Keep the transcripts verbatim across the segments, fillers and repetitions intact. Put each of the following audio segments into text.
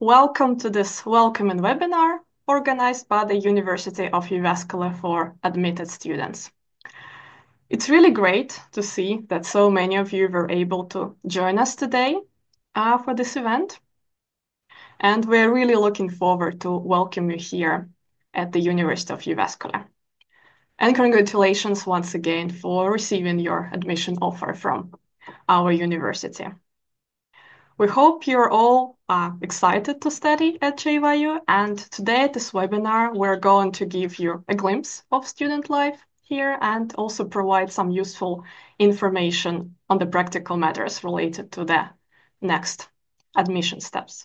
Welcome to this welcoming webinar organized by the University of Jyväskylä for admitted students. It's really great to see that so many of you were able to join us today uh, for this event. And we're really looking forward to welcome you here at the University of Jyväskylä. And congratulations once again for receiving your admission offer from our university. We hope you're all uh, excited to study at J Y U, and today at this webinar, we're going to give you a glimpse of student life here and also provide some useful information on the practical matters related to the next admission steps.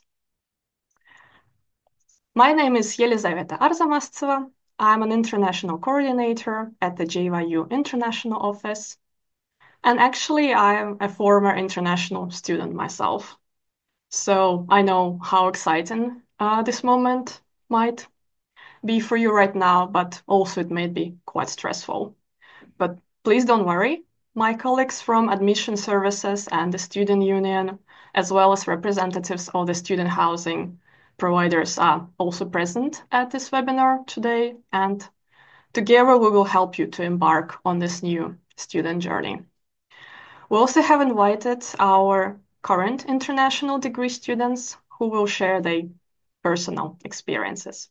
My name is Yelizaveta Arzamastseva. I'm an international coordinator at the J Y U International Office, and actually I'm a former international student myself. So I know how exciting uh, this moment might be for you right now, but also it may be quite stressful. But please don't worry. My colleagues from admission services and the student union, as well as representatives of the student housing providers, are also present at this webinar today. And together we will help you to embark on this new student journey. We also have invited our current international degree students who will share their personal experiences.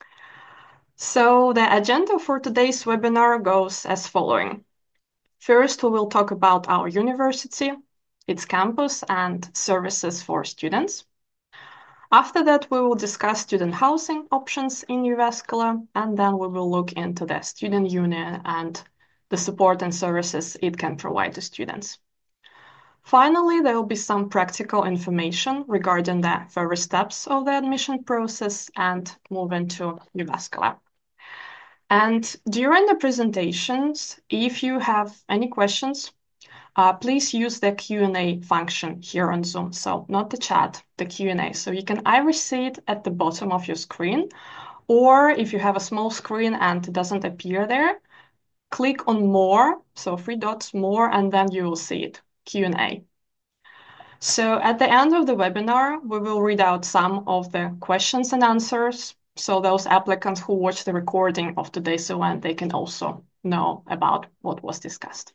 So the agenda for today's webinar goes as following. First, we will talk about our university, its campus, and services for students. After that, we will discuss student housing options in Jyväskylä, and then we will look into the student union and the support and services it can provide to students. Finally, there will be some practical information regarding the further steps of the admission process and moving to Jyväskylä. And during the presentations, if you have any questions, uh, please use the Q and A function here on Zoom. So not the chat, the Q and A. So you can either see it at the bottom of your screen, or if you have a small screen and it doesn't appear there, click on More, so three dots More, and then you will see it, Q and A. So at the end of the webinar, we will read out some of the questions and answers. So those applicants who watch the recording of today's event, they can also know about what was discussed.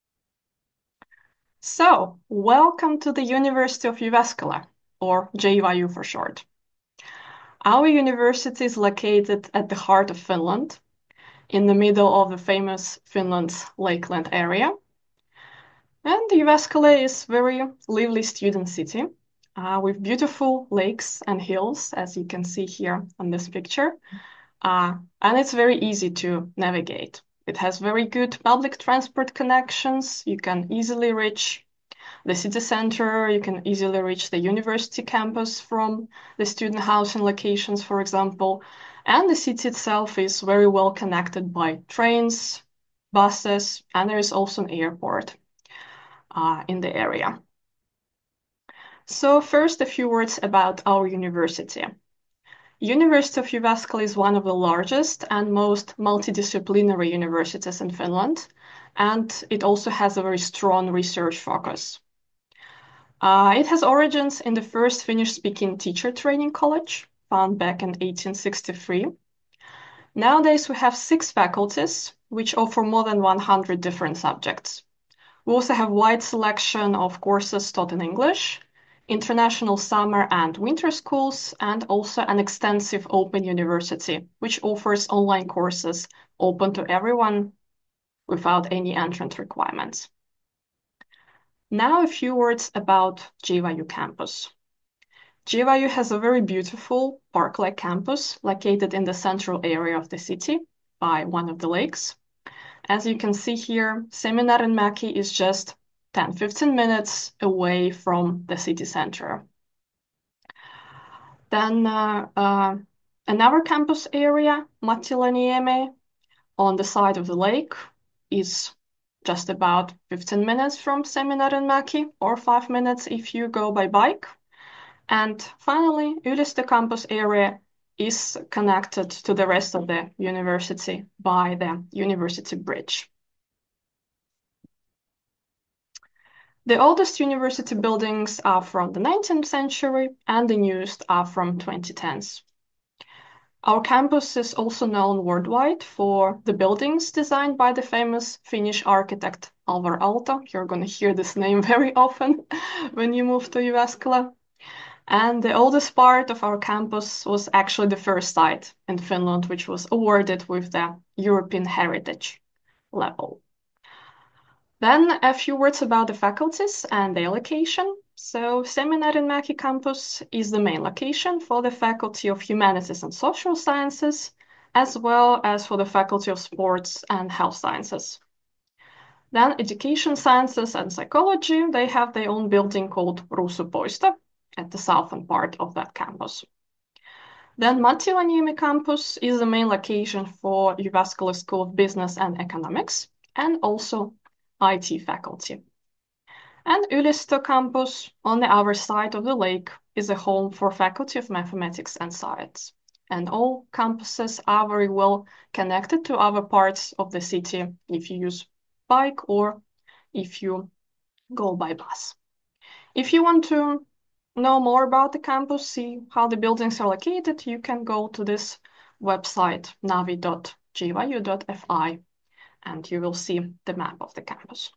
So welcome to the University of Jyväskylä, or J Y U for short. Our university is located at the heart of Finland, in the middle of the famous Finland's Lakeland area. And Jyväskylä is a very lively student city uh, with beautiful lakes and hills, as you can see here on this picture. Uh, and it's very easy to navigate. It has very good public transport connections. You can easily reach the city center. You can easily reach the university campus from the student housing locations, for example. And the city itself is very well connected by trains, buses, and there is also an airport Uh, in the area. So first, a few words about our university. University of Jyväskylä is one of the largest and most multidisciplinary universities in Finland, and it also has a very strong research focus. Uh, it has origins in the first Finnish-speaking teacher training college, founded back in eighteen sixty-three. Nowadays, we have six faculties, which offer more than one hundred different subjects. We also have a wide selection of courses taught in English, international summer and winter schools, and also an extensive open university, which offers online courses open to everyone without any entrance requirements. Now a few words about J Y U campus. J Y U has a very beautiful park-like campus located in the central area of the city by one of the lakes. As you can see here, Seminaarinmäki is just ten to fifteen minutes away from the city center. Then uh, uh, another campus area, Mattilaniemi, on the side of the lake, is just about fifteen minutes from Seminaarinmäki, or five minutes if you go by bike. And finally, Ylistö campus area is connected to the rest of the university by the University Bridge. The oldest university buildings are from the nineteenth century and the newest are from twenty tens. Our campus is also known worldwide for the buildings designed by the famous Finnish architect Alvar Aalto. You're going to hear this name very often when you move to Jyväskylä. And the oldest part of our campus was actually the first site in Finland, which was awarded with the European Heritage level. Then a few words about the faculties and their location. So Seminarimäki campus is the main location for the Faculty of Humanities and Social Sciences, as well as for the Faculty of Sports and Health Sciences. Then Education Sciences and Psychology, they have their own building called Ruusupuisto at the southern part of that campus. Then Mattilaniemi campus is the main location for Jyväskylä School of Business and Economics, and also I T faculty. And Ylistö campus, on the other side of the lake, is a home for Faculty of Mathematics and Science. And all campuses are very well connected to other parts of the city if you use bike or if you go by bus. If you want to know more about the campus, see how the buildings are located, you can go to this website, navi dot j y u dot f i, and you will see the map of the campus.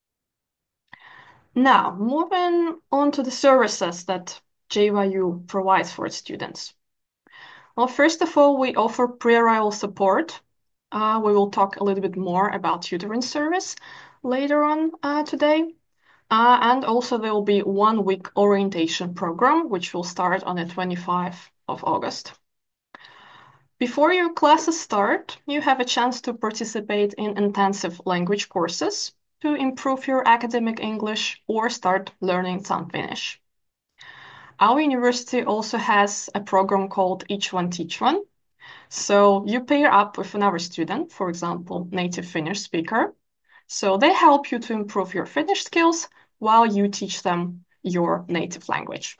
Now, moving on to the services that J Y U provides for its students. Well, first of all, we offer pre-arrival support. Uh, we will talk a little bit more about tutoring service later on uh, today. Uh, and also there will be one week orientation program, which will start on the twenty-fifth of August. Before your classes start, you have a chance to participate in intensive language courses to improve your academic English or start learning some Finnish. Our university also has a program called Each One Teach One. So you pair up with another student, for example, native Finnish speaker. So they help you to improve your Finnish skills while you teach them your native language.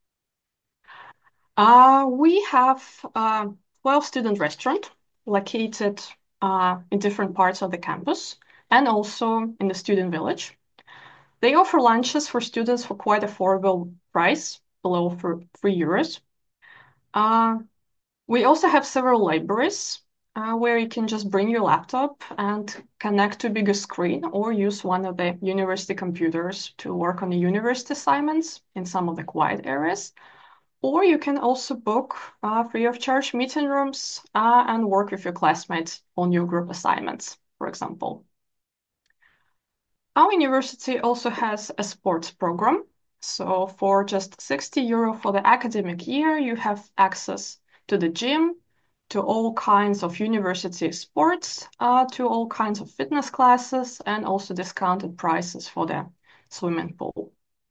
Uh, we have a twelve student restaurant located uh, in different parts of the campus and also in the student village. They offer lunches for students for quite affordable price, below for three euros. Uh, we also have several libraries uh, where you can just bring your laptop and connect to a bigger screen or use one of the university computers to work on the university assignments in some of the quiet areas. Or you can also book uh, free of charge meeting rooms uh, and work with your classmates on your group assignments, for example. Our university also has a sports program. So for just sixty euro for the academic year, you have access to the gym, to all kinds of university sports, uh, to all kinds of fitness classes, and also discounted prices for the swimming pool.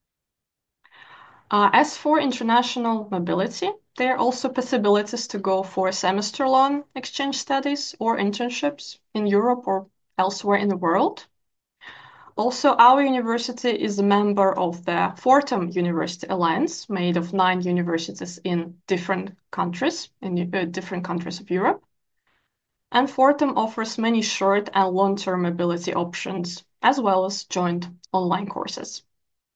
Uh, as for international mobility, there are also possibilities to go for semester-long exchange studies or internships in Europe or elsewhere in the world. Also, our university is a member of the Fortum University Alliance, made of nine universities in different countries, in uh, different countries of Europe. And Fortum offers many short and long-term mobility options, as well as joint online courses.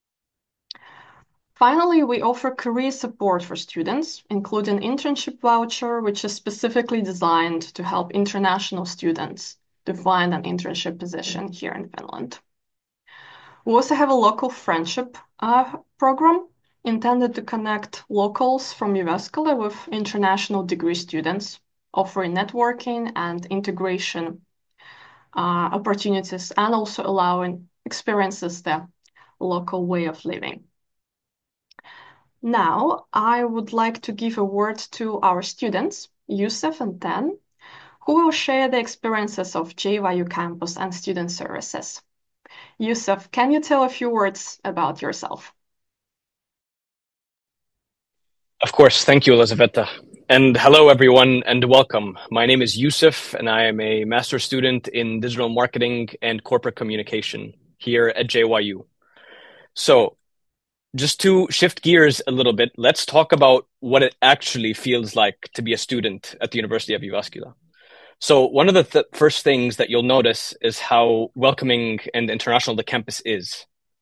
Finally, we offer career support for students, including internship voucher, which is specifically designed to help international students to find an internship position here in Finland. We also have a local friendship uh, program intended to connect locals from Jyväskylä with international degree students, offering networking and integration uh, opportunities and also allowing experiences the local way of living. Now, I would like to give a word to our students, Yusuf and Tan, who will share the experiences of J Y U campus and student services. Yusuf, can you tell a few words about yourself? Of course. Thank you, Elizaveta. And hello, everyone, and welcome. My name is Yusuf, and I am a master's student in digital marketing and corporate communication here at J Y U. So, just to shift gears a little bit, let's talk about what it actually feels like to be a student at the University of Jyväskylä. So one of the th- first things that you'll notice is how welcoming and international the campus is.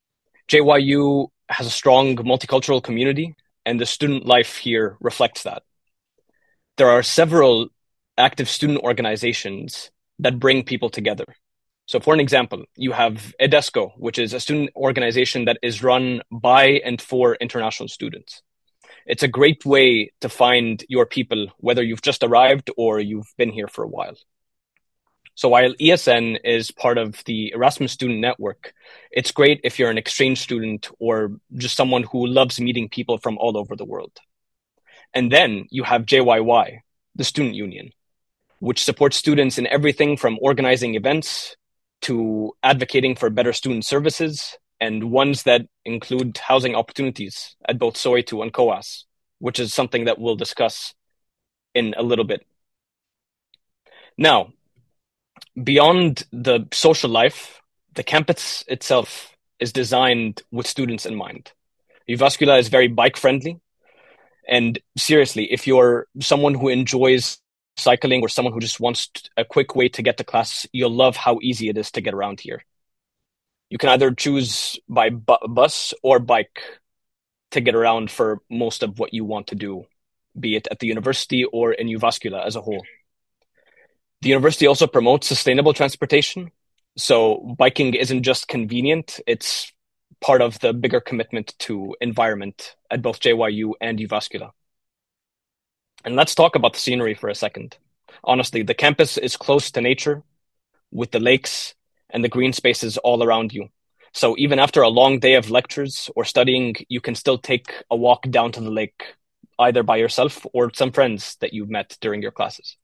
J Y U has a strong multicultural community, and the student life here reflects that. There are several active student organizations that bring people together. So for an example, you have EDESCO, which is a student organization that is run by and for international students. It's a great way to find your people, whether you've just arrived or you've been here for a while. So while E S N is part of the Erasmus Student Network, it's great if you're an exchange student or just someone who loves meeting people from all over the world. And then you have J Y Y, the student union, which supports students in everything from organizing events to advocating for better student services, and ones that include housing opportunities at both Soweto and COAS, which is something that we'll discuss in a little bit. Now, beyond the social life, the campus itself is designed with students in mind. Uvascula is very bike-friendly, and seriously, if you're someone who enjoys cycling or someone who just wants a quick way to get to class, you'll love how easy it is to get around here. You can either choose by bu- bus or bike to get around for most of what you want to do, be it at the university or in Uvascula as a whole. The university also promotes sustainable transportation. So biking isn't just convenient, it's part of the bigger commitment to environment at both J Y U and Uvascula. And let's talk about the scenery for a second. Honestly, the campus is close to nature with the lakes and the green spaces all around you. So even after a long day of lectures or studying, you can still take a walk down to the lake, either by yourself or some friends that you've met during your classes.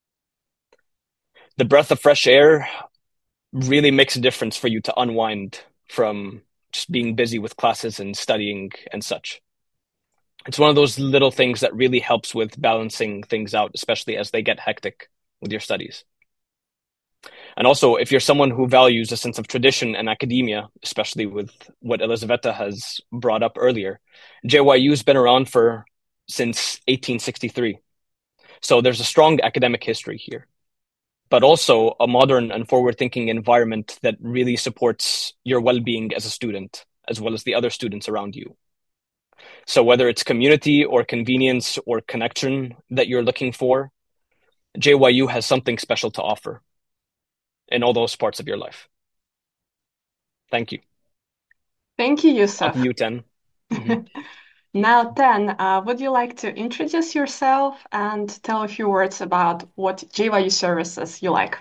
The breath of fresh air really makes a difference for you to unwind from just being busy with classes and studying and such. It's one of those little things that really helps with balancing things out, especially as they get hectic with your studies. And also, if you're someone who values a sense of tradition and academia, especially with what Elisaveta has brought up earlier, J Y U's been around for since eighteen sixty-three. So there's a strong academic history here, but also a modern and forward-thinking environment that really supports your well-being as a student, as well as the other students around you. So whether it's community or convenience or connection that you're looking for, J Y U has something special to offer in all those parts of your life. Thank you. Thank you, Yusuf. On to you, Ten. Mm-hmm. Now, Ten, uh, would you like to introduce yourself and tell a few words about what J Y U services you like?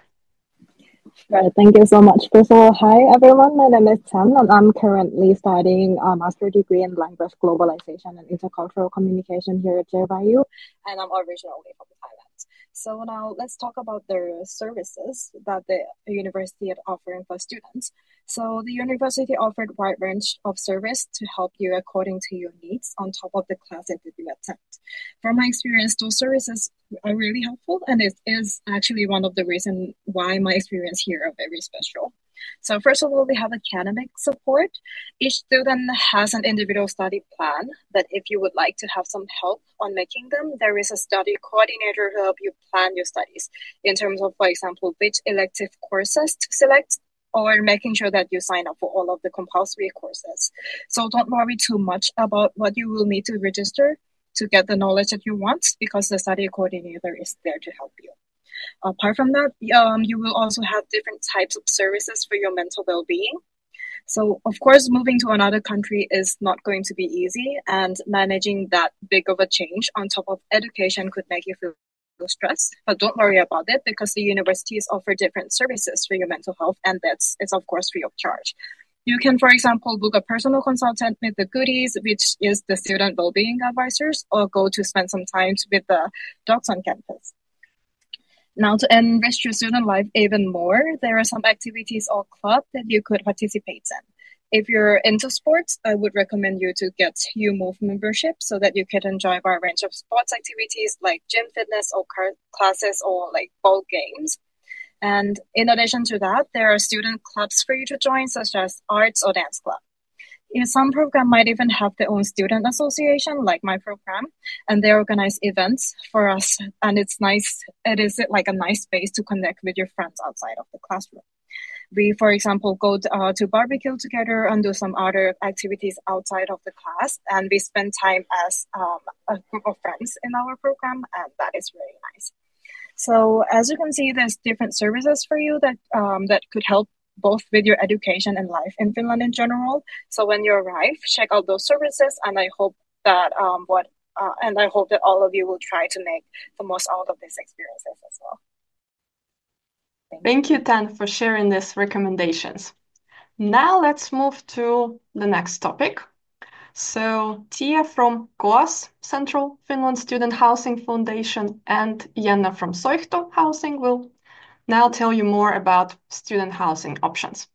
Right, thank you so much. First of all, hi everyone, my name is Ten and I'm currently studying a master's degree in language globalization and intercultural communication here at J Y U, and I'm originally from Thailand. So now let's talk about the services that the university is offering for students. So the university offered a wide range of service to help you according to your needs on top of the classes that you attend. From my experience, those services are really helpful, and it is actually one of the reasons why my experience here are very special. So first of all, we have academic support. Each student has an individual study plan that if you would like to have some help on making them, there is a study coordinator to help you plan your studies in terms of, for example, which elective courses to select, or making sure that you sign up for all of the compulsory courses. So don't worry too much about what you will need to register to get the knowledge that you want, because the study coordinator is there to help you. Apart from that, um, you will also have different types of services for your mental well-being. So, of course, moving to another country is not going to be easy, and managing that big of a change on top of education could make you feel stressed. But don't worry about it, because the universities offer different services for your mental health, and that's it's of course free of charge. You can, for example, book a personal consultant with the Goodies, which is the student well-being advisors, or go to spend some time with the docs on campus. Now, to enrich your student life even more, there are some activities or clubs that you could participate in. If you're into sports, I would recommend you to get U Move membership so that you can enjoy a wide range of sports activities like gym fitness or car- classes or like ball games. And in addition to that, there are student clubs for you to join, such as arts or dance club. In some program might even have their own student association, like my program, and they organize events for us. And it's nice. It is like a nice space to connect with your friends outside of the classroom. we, for example, go to, uh, to barbecue together and do some other activities outside of the class. And we spend time as um, a group of friends in our program, and that is really nice. So as you can see, there's different services for you that um, that could help both with your education and life in Finland in general. So when you arrive, check out those services, and I hope that um, what uh, and I hope that all of you will try to make the most out of these experiences as well. Thank, Thank you, Tan, for sharing these recommendations. Now let's move to the next topic. So Tia from K O A S, Central Finland Student Housing Foundation, and Jenna from Soihtu Housing will now tell you more about student housing options.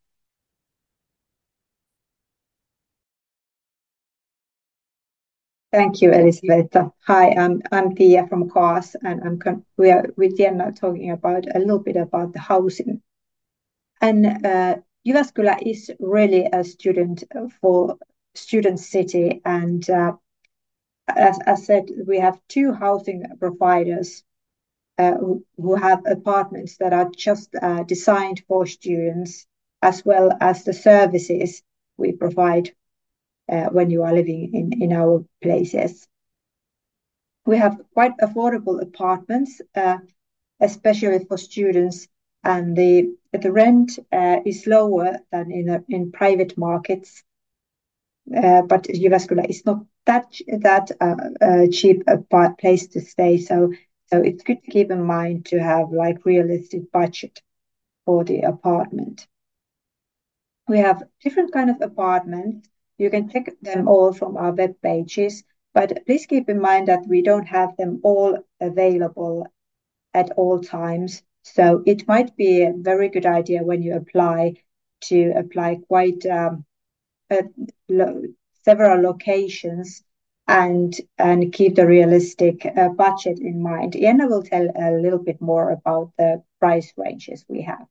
Thank you, Elisabetta. Hi, I'm I'm Tia from K O A S, and I'm con- we are with Jenna talking about a little bit about the housing. And uh, Jyväskylä is really a student for student city, and uh, as I said, we have two housing providers uh, who, who have apartments that are just uh, designed for students, as well as the services we provide uh, when you are living in, in our places. We have quite affordable apartments, uh, especially for students, and the the rent uh, is lower than in a, in private markets. Uh, but Jyväskylä is not that that uh, uh, cheap a place to stay, so so it's good to keep in mind to have like realistic budget for the apartment. We have different kind of apartments. You can check them all from our web pages, but please keep in mind that we don't have them all available at all times. So it might be a very good idea when you apply to apply quite um, a, lo- several locations and and keep the realistic uh, budget in mind. Jenna will tell a little bit more about the price ranges we have.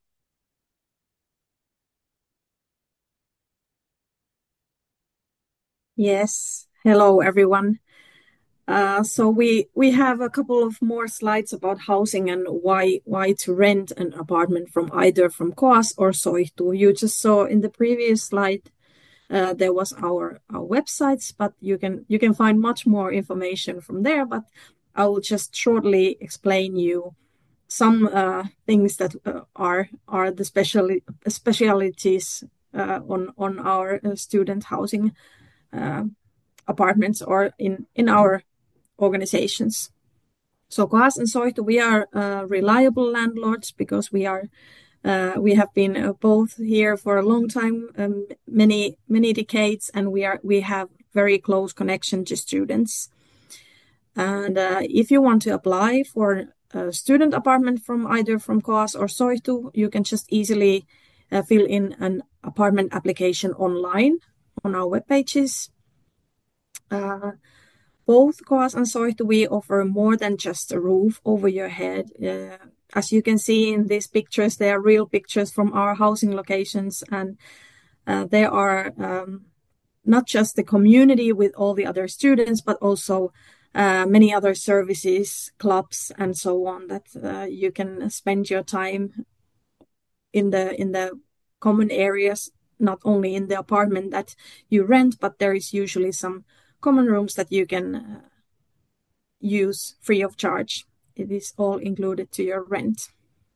Yes, hello everyone. Uh, so we we have a couple of more slides about housing and why why to rent an apartment from either from K O A S or Soihtu. You just saw in the previous slide uh, there was our our websites, but you can you can find much more information from there. But I will just shortly explain you some uh, things that uh, are are the special specialities uh, on on our uh, student housing uh, apartments or in in our organizations. So K O A S and Soihtu, we are uh, reliable landlords because we are uh, we have been uh, both here for a long time, um, many many decades, and we are we have very close connection to students. And uh, if you want to apply for a student apartment from either from K O A S or Soihtu, you can just easily uh, fill in an apartment application online on our web pages. Uh, both K O A S and Soihtu, we offer more than just a roof over your head. Uh, as you can see in these pictures, they are real pictures from our housing locations, and uh, they are um, not just the community with all the other students, but also uh, many other services, clubs, and so on that uh, you can spend your time in the in the common areas, not only in the apartment that you rent, but there is usually some common rooms that you can uh, use free of charge. It is all included to your rent.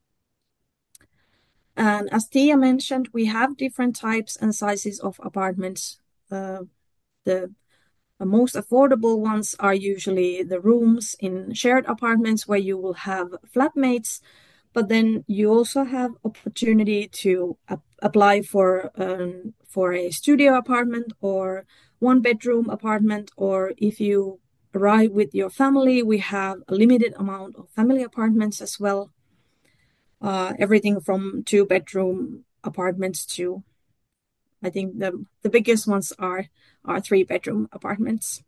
And as Tia mentioned, we have different types and sizes of apartments. Uh, the The most affordable ones are usually the rooms in shared apartments where you will have flatmates, but then you also have opportunity to ap- apply for um, for a studio apartment or one bedroom apartment, or if you arrive with your family, we have a limited amount of family apartments as well. Uh, everything from two bedroom apartments to, I think the the biggest ones are are three bedroom apartments.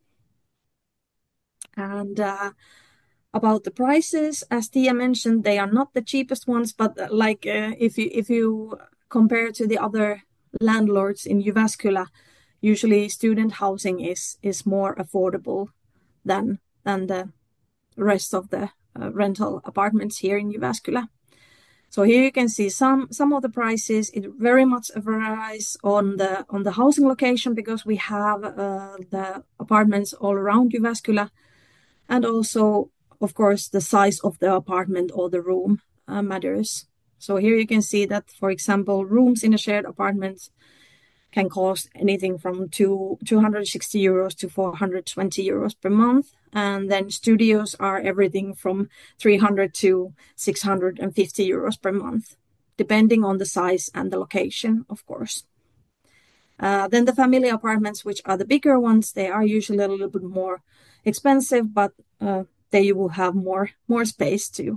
And uh, about the prices, as Tia mentioned, they are not the cheapest ones, but uh, like uh, if you if you compare to the other landlords in Jyväskylä, usually student housing is is more affordable than than the rest of the uh, rental apartments here in Jyväskylä. So here you can see some some of the prices. It very much varies on the on the housing location because we have uh, the apartments all around Jyväskylä, and also, of course, the size of the apartment or the room uh, matters. So here you can see that, for example, rooms in a shared apartment can cost anything from two, 260 euros to four hundred twenty euros per month. And then studios are everything from three hundred to six hundred fifty euros per month, depending on the size and the location, of course. Uh, then the family apartments, which are the bigger ones, they are usually a little bit more expensive, but uh, there you will have more, more space too.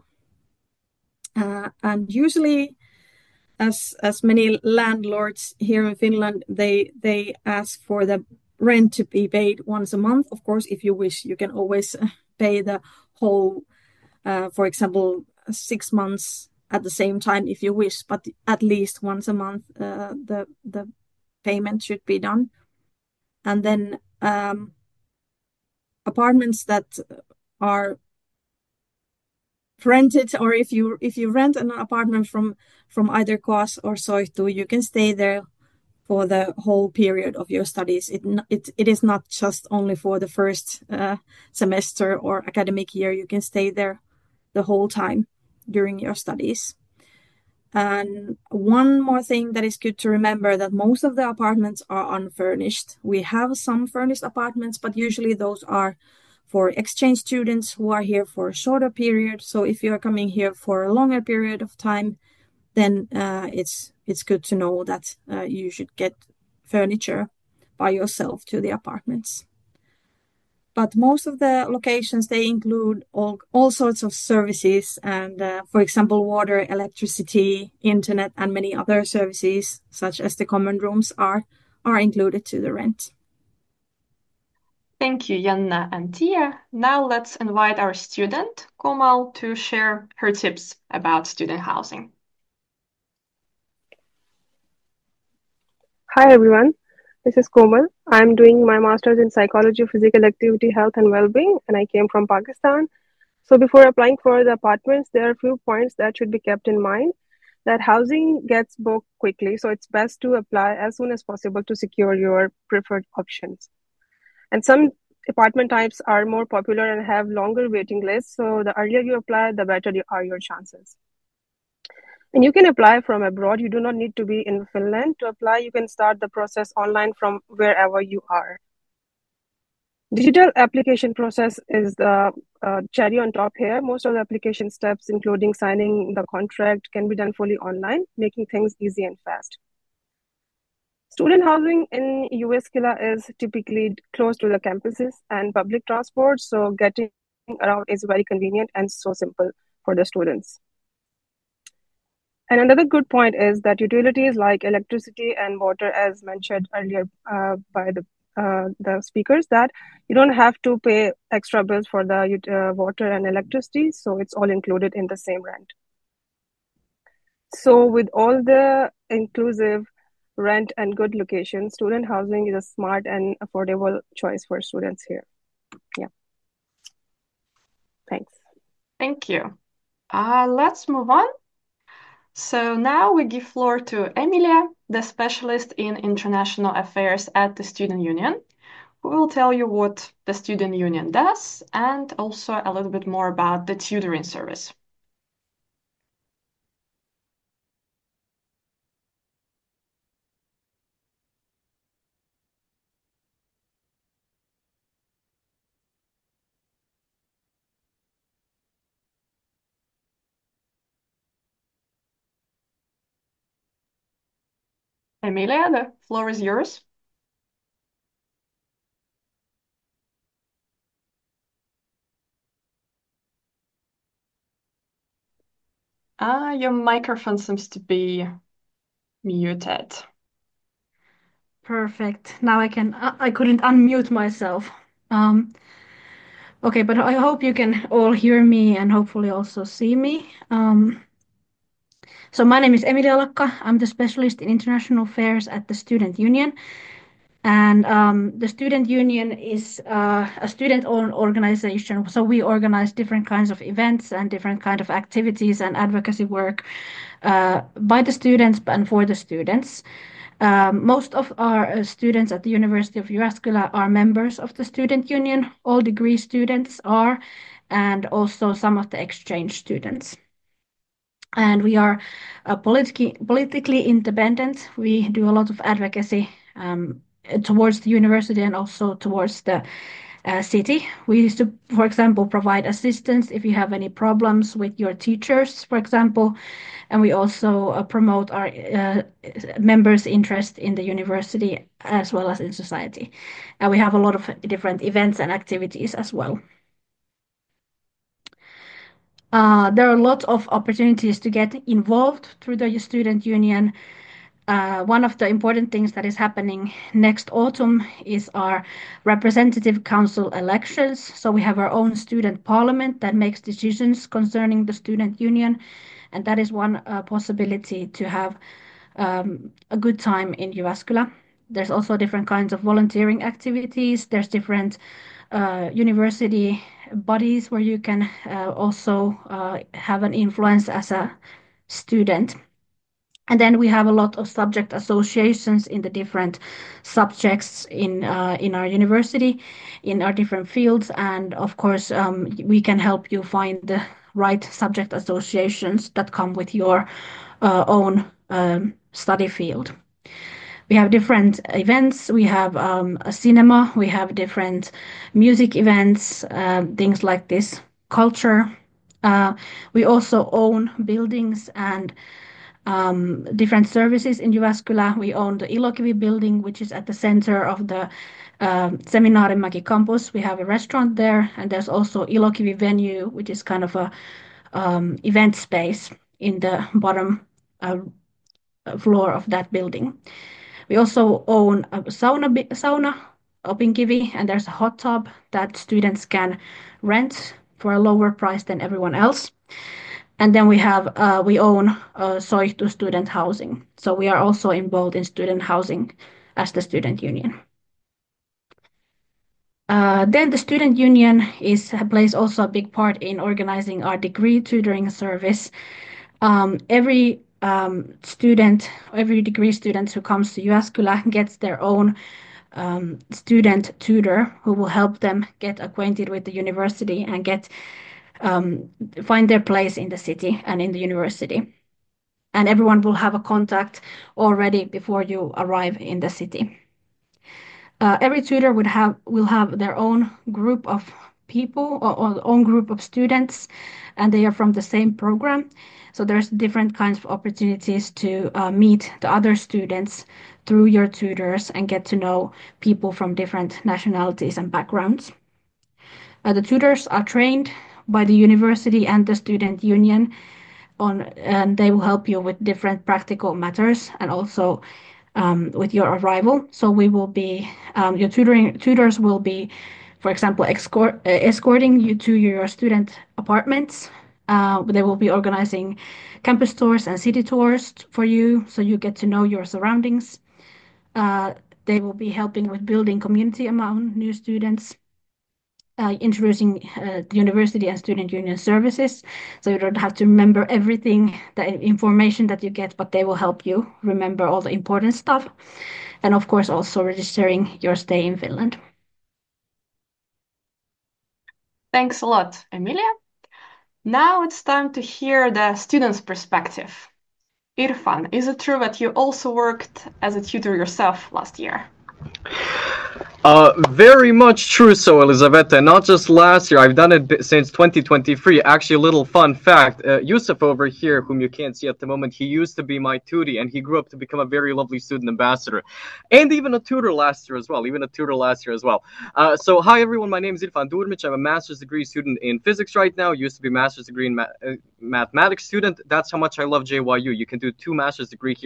Uh, and usually, as as many landlords here in Finland, they they ask for the rent to be paid once a month. Of course, if you wish, you can always pay the whole, uh, for example, six months at the same time if you wish, but at least once a month uh, the the payment should be done. And then um, apartments that are rented, or if you if you rent an apartment from from either KOAS or Soihtu, you can stay there for the whole period of your studies. It it it is not just only for the first uh, semester or academic year. You can stay there the whole time during your studies. And one more thing that is good to remember, that most of the apartments are unfurnished. We have some furnished apartments, but usually those are for exchange students who are here for a shorter period. So if you are coming here for a longer period of time, then uh, it's it's good to know that uh, you should get furniture by yourself to the apartments. But most of the locations, they include all, all sorts of services, and uh, for example, water, electricity, internet, and many other services, such as the common rooms, are, are included to the rent. Thank you, Janna and Tia. Now let's invite our student, Komal, to share her tips about student housing. Hi, everyone. This is Komal. I'm doing my master's in psychology, physical activity, health, and well-being, and I came from Pakistan. So before applying for the apartments, there are a few points that should be kept in mind. That housing gets booked quickly, so it's best to apply as soon as possible to secure your preferred options. And some apartment types are more popular and have longer waiting lists, so the earlier you apply, the better are your chances. And you can apply from abroad. You do not need to be in Finland to apply. You can start the process online from wherever you are. Digital application process is the uh, cherry on top here. Most of the application steps, including signing the contract, can be done fully online, making things easy and fast. Student housing in Jyväskylä is typically close to the campuses and public transport, so getting around is very convenient and so simple for the students. And another good point is that utilities like electricity and water, as mentioned earlier uh, by the uh, the speakers, that you don't have to pay extra bills for the uh, water and electricity, so it's all included in the same rent. So with all the inclusive rent and good location, student housing is a smart and affordable choice for students here. Yeah. Thanks. Thank you. Uh, let's move on. So now we give floor to Emilia, the specialist in international affairs at the Student Union, who will tell you what the Student Union does and also a little bit more about the tutoring service. Emilia, the floor is yours. Ah, your microphone seems to be muted. Perfect. Now I can, I couldn't unmute myself. Um, okay, but I hope you can all hear me and hopefully also see me. Um, so my name is Emilia Lakka. I'm the specialist in international affairs at the Student Union. And um, the student union is uh, a student-owned organization. So we organize different kinds of events and different kinds of activities and advocacy work uh, by the students and for the students. Um, most of our uh, students at the University of Jyväskylä are members of the student union. All degree students are, and also some of the exchange students. And we are uh, politically politically independent. We do a lot of advocacy um, towards the university and also towards the uh, city. We used to, for example, provide assistance if you have any problems with your teachers, for example. And we also uh, promote our uh, members' interest in the university as well as in society. And we have a lot of different events and activities as well. Uh, there are lots of opportunities to get involved through the student union. Uh, one of the important things that is happening next autumn is our representative council elections. So we have our own student parliament that makes decisions concerning the student union. And that is one uh, possibility to have um, a good time in Jyväskylä. There's also different kinds of volunteering activities. There's different uh, university bodies where you can uh, also uh, have an influence as a student. And then we have a lot of subject associations in the different subjects in uh, in our university, in our different fields. And of course, um, we can help you find the right subject associations that come with your uh, own um, study field. We have different events. We have um, a cinema. We have different music events, uh, things like this, culture. Uh, we also own buildings and um, different services in Jyväskylä. We own the Ilokivi building, which is at the center of the um, Seminaarimäki campus. We have a restaurant there, and there's also Ilokivi venue, which is kind of a um, event space in the bottom uh, floor of that building. We also own a sauna, sauna Opinkivi, and there's a hot tub that students can rent for a lower price than everyone else. And then we have uh, we own uh, Soihtu student housing. So we are also involved in student housing as the student union. Uh, then the student union is plays also a big part in organizing our degree tutoring service. Um, every um, student, every degree student who comes to Jyväskylä gets their own um, student tutor who will help them get acquainted with the university and get um, find their place in the city and in the university. And everyone will have a contact already before you arrive in the city. Uh, every tutor would have will have their own group of people or, or own group of students, and they are from the same program. So there's different kinds of opportunities to uh, meet the other students through your tutors and get to know people from different nationalities and backgrounds. Uh, the tutors are trained by the university and the student union on, and they will help you with different practical matters and also um, with your arrival. So we will be, um, your tutoring tutors will be, for example, escort, uh, escorting you to your student apartments. Uh, they will be organizing campus tours and city tours for you, so you get to know your surroundings. Uh, they will be helping with building community among new students. Uh, introducing uh, the university and student union services, so you don't have to remember everything, the information that you get, but they will help you remember all the important stuff. And of course, also registering your stay in Finland. Thanks a lot, Emilia. Now it's time to hear the student's perspective. Irfan, is it true that you also worked as a tutor yourself last year? Uh, very much true, so Elisaveta, not just last year, I've done it since twenty twenty-three. Actually, a little fun fact, uh, Yusuf over here, whom you can't see at the moment, he used to be my tutor, and he grew up to become a very lovely student ambassador, and even a tutor last year as well, even a tutor last year as well. Uh, so, hi everyone, my name is Irfan Durmic. I'm a master's degree student in physics right now, used to be a master's degree in ma uh, mathematics student. That's how much I love J Y U. You can do two master's degree here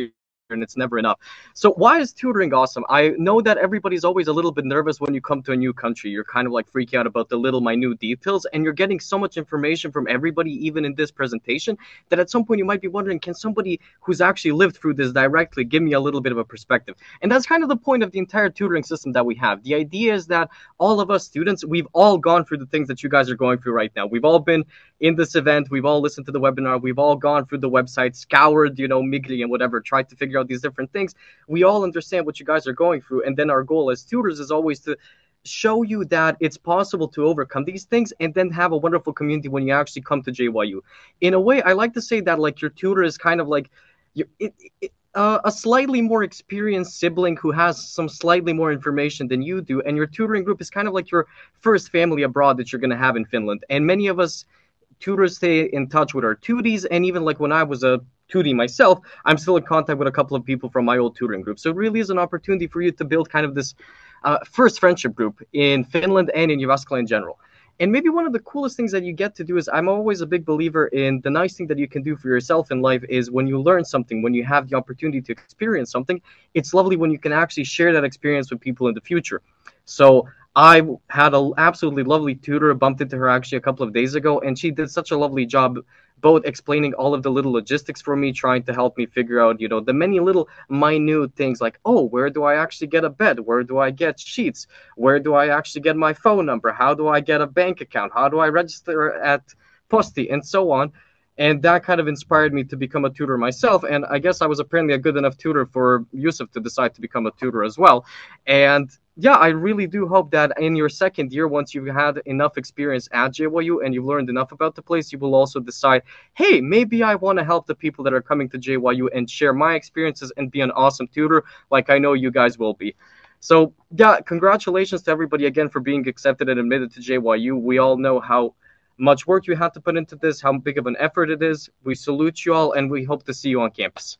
and it's never enough. So why is tutoring awesome? I know that everybody's always a little bit nervous when you come to a new country. You're kind of like freaking out about the little minute details, and you're getting so much information from everybody, even in this presentation, that at some point you might be wondering, can somebody who's actually lived through this directly give me a little bit of a perspective? And that's kind of the point of the entire tutoring system that we have. The idea is that all of us students, we've all gone through the things that you guys are going through right now. We've all been in this event, we've all listened to the webinar, we've all gone through the website, scoured, you know, Migli and whatever, tried to figure out these different things. We all understand what you guys are going through, and then our goal as tutors is always to show you that it's possible to overcome these things and then have a wonderful community when you actually come to J Y U. In a way, I like to say that like your tutor is kind of like you, it, it, uh, a slightly more experienced sibling who has some slightly more information than you do, and your tutoring group is kind of like your first family abroad that you're going to have in Finland. And many of us tutors stay in touch with our tuties, and even like when I was a tutie myself, I'm still in contact with a couple of people from my old tutoring group. So it really is an opportunity for you to build kind of this uh, first friendship group in Finland and in Jyväskylä in general. And maybe one of the coolest things that you get to do is, I'm always a big believer in the nice thing that you can do for yourself in life is when you learn something, when you have the opportunity to experience something, it's lovely when you can actually share that experience with people in the future. So I had an absolutely lovely tutor, bumped into her actually a couple of days ago, and she did such a lovely job both explaining all of the little logistics for me, trying to help me figure out, you know, the many little minute things like, oh, where do I actually get a bed? Where do I get sheets? Where do I actually get my phone number? How do I get a bank account? How do I register at Posti? And so on. And that kind of inspired me to become a tutor myself. And I guess I was apparently a good enough tutor for Yusuf to decide to become a tutor as well. And yeah, I really do hope that in your second year, once you've had enough experience at J Y U and you've learned enough about the place, you will also decide, hey, maybe I want to help the people that are coming to J Y U and share my experiences and be an awesome tutor like I know you guys will be. So yeah, congratulations to everybody again for being accepted and admitted to J Y U. We all know how much work you have to put into this, how big of an effort it is. We salute you all, and we hope to see you on campus,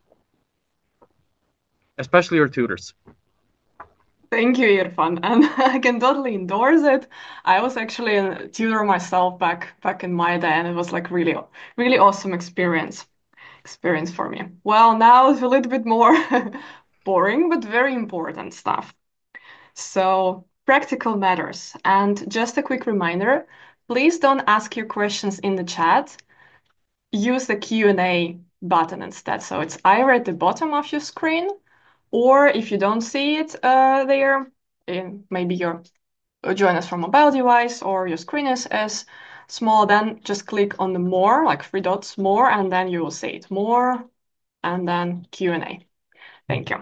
especially your tutors. Thank you, Irfan, and I can totally endorse it. I was actually a tutor myself back back in my day, and it was like really, really awesome experience experience for me. Well, now it's a little bit more boring, but very important stuff. So practical matters, and just a quick reminder: please don't ask your questions in the chat. Use the Q and A button instead. So it's either at the bottom of your screen, or if you don't see it uh, there, in, maybe you're join us from a mobile device or your screen is as small, then just click on the more, like three dots more, and then you will see it more, and then Q and A. Thank you.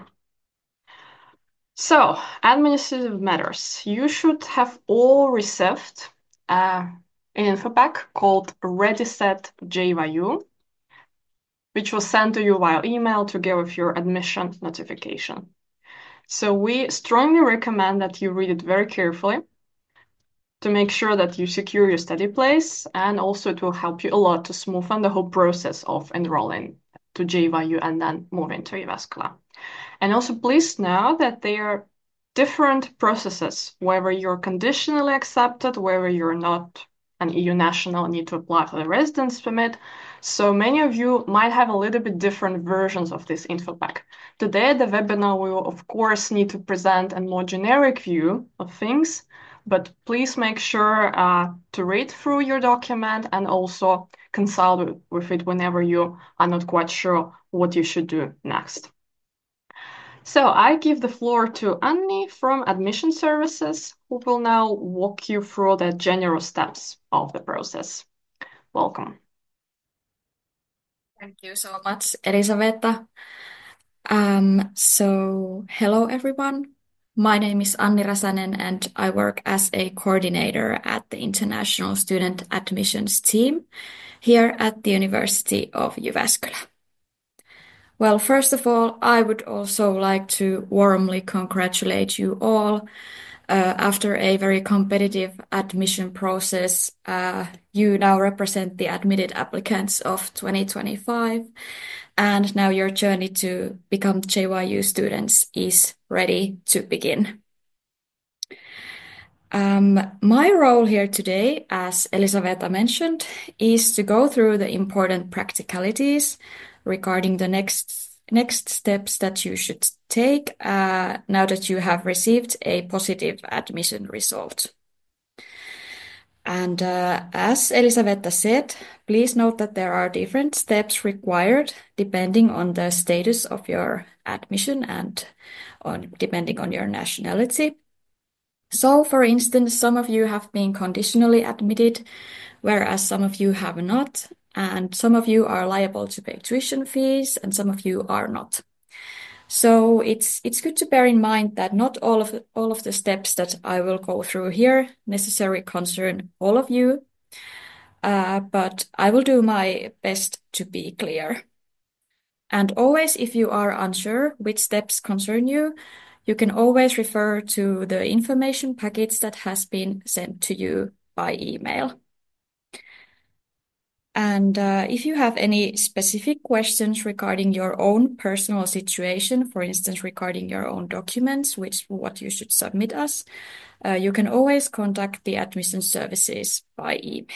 So, administrative matters. You should have all received uh, an info pack called Ready Set J Y U, which was sent to you via email together with your admission notification. So we strongly recommend that you read it very carefully to make sure that you secure your study place, and also it will help you a lot to smoothen the whole process of enrolling to J Y U and then moving to Jyväskylä. And also please know that there are different processes, whether you're conditionally accepted, whether you're not an E U national and need to apply for the residence permit. So many of you might have a little bit different versions of this info pack. Today at the webinar, we will of course need to present a more generic view of things, but please make sure uh, to read through your document and also consult with it whenever you are not quite sure what you should do next. So I give the floor to Anni from Admission Services, who will now walk you through the general steps of the process. Welcome. Thank you so much, Elisabetta. Um, so, hello everyone. My name is Anni Räsänen and I work as a coordinator at the International Student Admissions team here at the University of Jyväskylä. Well, first of all, I would also like to warmly congratulate you all. Uh, after a very competitive admission process, uh, you now represent the admitted applicants of twenty twenty-five, and now your journey to become J Y U students is ready to begin. Um, my role here today, as Elisabetta mentioned, is to go through the important practicalities regarding the next next steps that you should take uh, now that you have received a positive admission result. And uh, as Elisaveta said, please note that there are different steps required depending on the status of your admission and on depending on your nationality. So, for instance, some of you have been conditionally admitted, whereas some of you have not, and some of you are liable to pay tuition fees, and some of you are not. So it's it's good to bear in mind that not all of the, all of the steps that I will go through here necessarily concern all of you, uh, but I will do my best to be clear. And always, if you are unsure which steps concern you, you can always refer to the information package that has been sent to you by email. And uh, if you have any specific questions regarding your own personal situation, for instance, regarding your own documents, which what you should submit us, uh, you can always contact the admission services by email.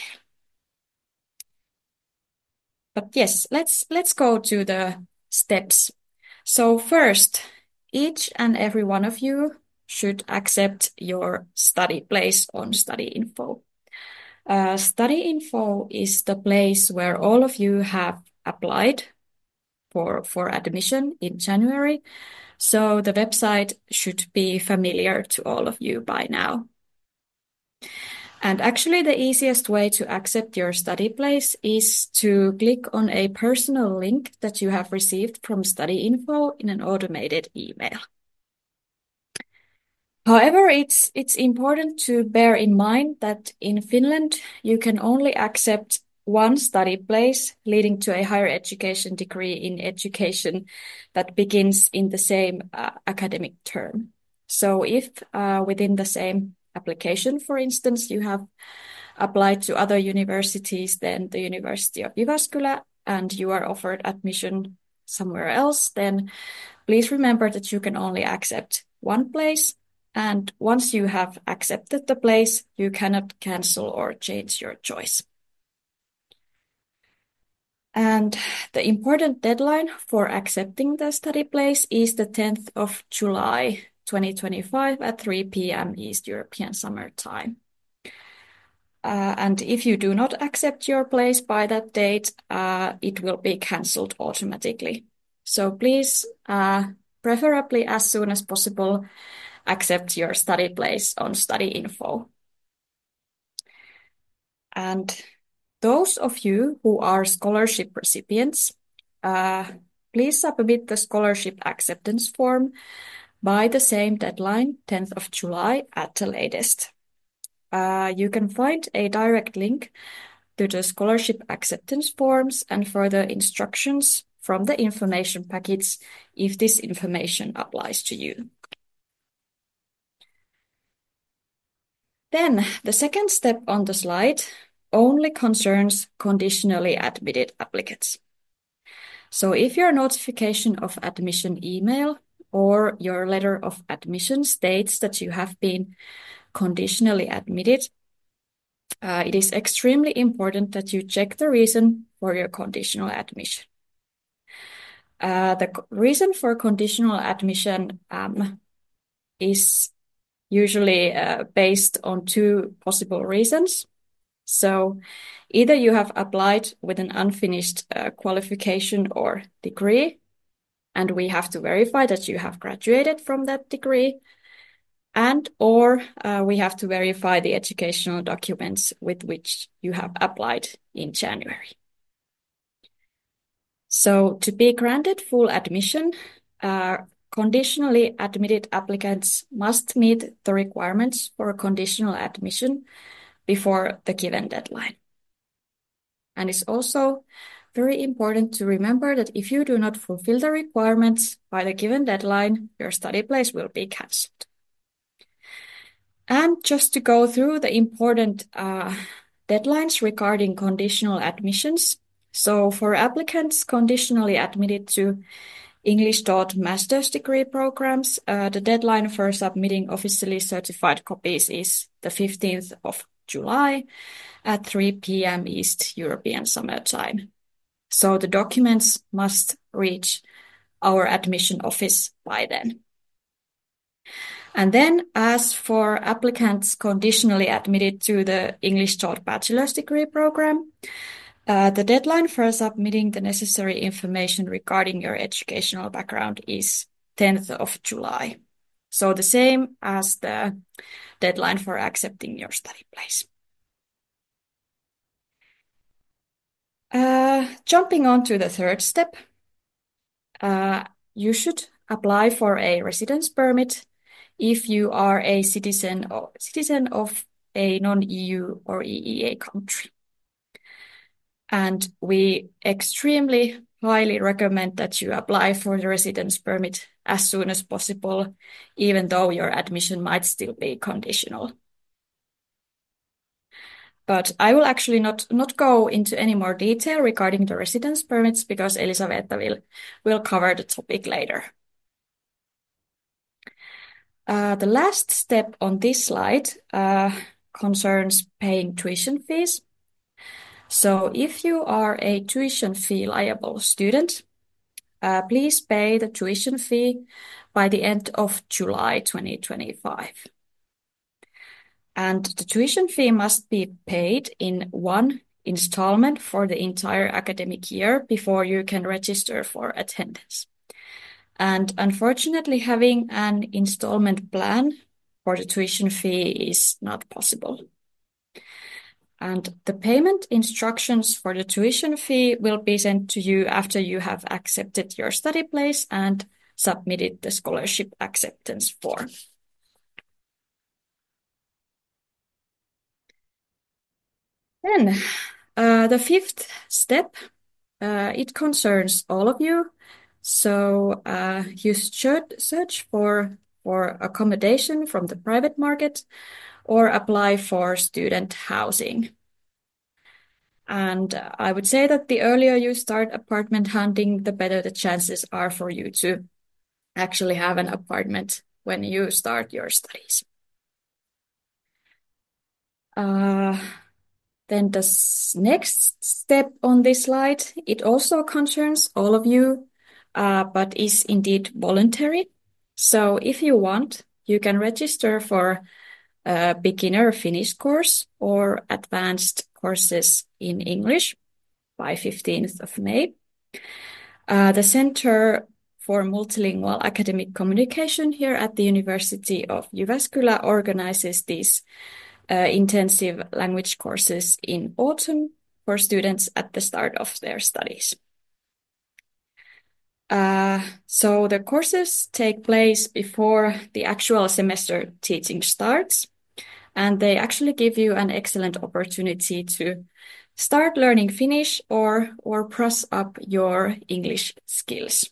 But yes, let's let's go to the steps. So first, each and every one of you should accept your study place on Study Info. Uh, Study Info is the place where all of you have applied for, for admission in January. So the website should be familiar to all of you by now. And actually the easiest way to accept your study place is to click on a personal link that you have received from Study Info in an automated email. However, it's it's important to bear in mind that in Finland, you can only accept one study place leading to a higher education degree in education that begins in the same uh, academic term. So if uh, within the same application, for instance, you have applied to other universities than the University of Jyväskylä and you are offered admission somewhere else, then please remember that you can only accept one place. And once you have accepted the place, you cannot cancel or change your choice. And the important deadline for accepting the study place is the tenth of July, twenty twenty-five at three p m East European Summer Time. Uh, and if you do not accept your place by that date, uh, it will be cancelled automatically. So please, uh, preferably as soon as possible, accept your study place on Study Info. And those of you who are scholarship recipients, uh, please submit the scholarship acceptance form by the same deadline, tenth of July at the latest. Uh, you can find a direct link to the scholarship acceptance forms and further instructions from the information package if this information applies to you. Then the second step on the slide only concerns conditionally admitted applicants. So if your notification of admission email or your letter of admission states that you have been conditionally admitted, uh, it is extremely important that you check the reason for your conditional admission. Uh, the reason for conditional admission um, is usually uh, based on two possible reasons. So either you have applied with an unfinished uh, qualification or degree, and we have to verify that you have graduated from that degree, and or uh, we have to verify the educational documents with which you have applied in January. So to be granted full admission, uh, conditionally admitted applicants must meet the requirements for conditional admission before the given deadline. And it's also very important to remember that if you do not fulfill the requirements by the given deadline, your study place will be cancelled. And just to go through the important uh, deadlines regarding conditional admissions. So for applicants conditionally admitted to English taught master's degree programs, uh, the deadline for submitting officially certified copies is the fifteenth of July at three p m East European Summer Time. So the documents must reach our admission office by then. And then, as for applicants conditionally admitted to the English taught bachelor's degree program, uh, the deadline for submitting the necessary information regarding your educational background is tenth of July. So the same as the deadline for accepting your study place. Uh, jumping on to the third step, uh, you should apply for a residence permit if you are a citizen or citizen of a non-E U or E E A country. And we extremely highly recommend that you apply for the residence permit as soon as possible, even though your admission might still be conditional. But I will actually not, not go into any more detail regarding the residence permits because Elisaveta will, will cover the topic later. Uh, the last step on this slide uh, concerns paying tuition fees. So if you are a tuition fee liable student, uh, please pay the tuition fee by the end of July twenty twenty-five. And the tuition fee must be paid in one installment for the entire academic year before you can register for attendance. And unfortunately, having an installment plan for the tuition fee is not possible. And the payment instructions for the tuition fee will be sent to you after you have accepted your study place and submitted the scholarship acceptance form. Then, uh, the fifth step, uh, it concerns all of you. So uh, you should search for, for accommodation from the private market or apply for student housing. And I would say that the earlier you start apartment hunting, the better the chances are for you to actually have an apartment when you start your studies. Uh, then the next step on this slide, it also concerns all of you, uh, but is indeed voluntary. So if you want, you can register for a beginner Finnish course or advanced courses in English by fifteenth of May. Uh, the Center for Multilingual Academic Communication here at the University of Jyväskylä organizes these uh, intensive language courses in autumn for students at the start of their studies. Uh, so the courses take place before the actual semester teaching starts, and they actually give you an excellent opportunity to start learning Finnish or, or brush up your English skills.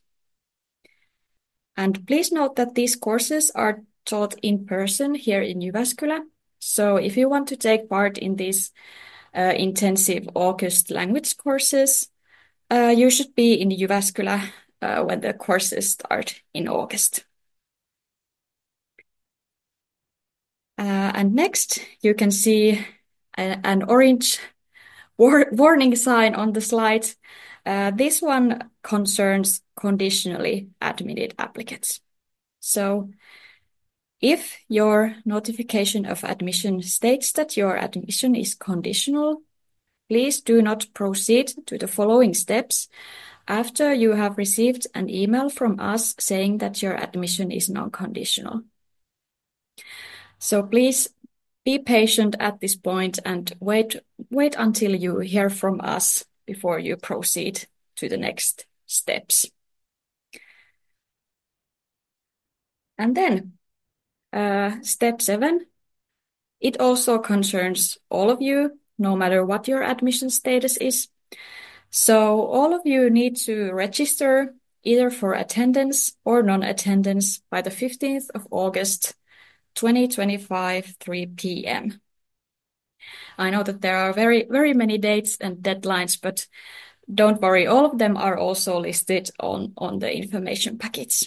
And please note that these courses are taught in person here in Jyväskylä. So if you want to take part in these uh, intensive August language courses, uh, you should be in Jyväskylä uh, when the courses start in August. Uh, and next, you can see a, an orange war warning sign on the slide. Uh, this one concerns conditionally admitted applicants. So if your notification of admission states that your admission is conditional, please do not proceed to the following steps after you have received an email from us saying that your admission is non-conditional. So please be patient at this point and wait, wait until you hear from us before you proceed to the next steps. And then uh, step seven, it also concerns all of you, no matter what your admission status is. So all of you need to register either for attendance or non-attendance by the fifteenth of August, twenty twenty-five, three p m I know that there are very, very many dates and deadlines, but don't worry, all of them are also listed on, on the information packets.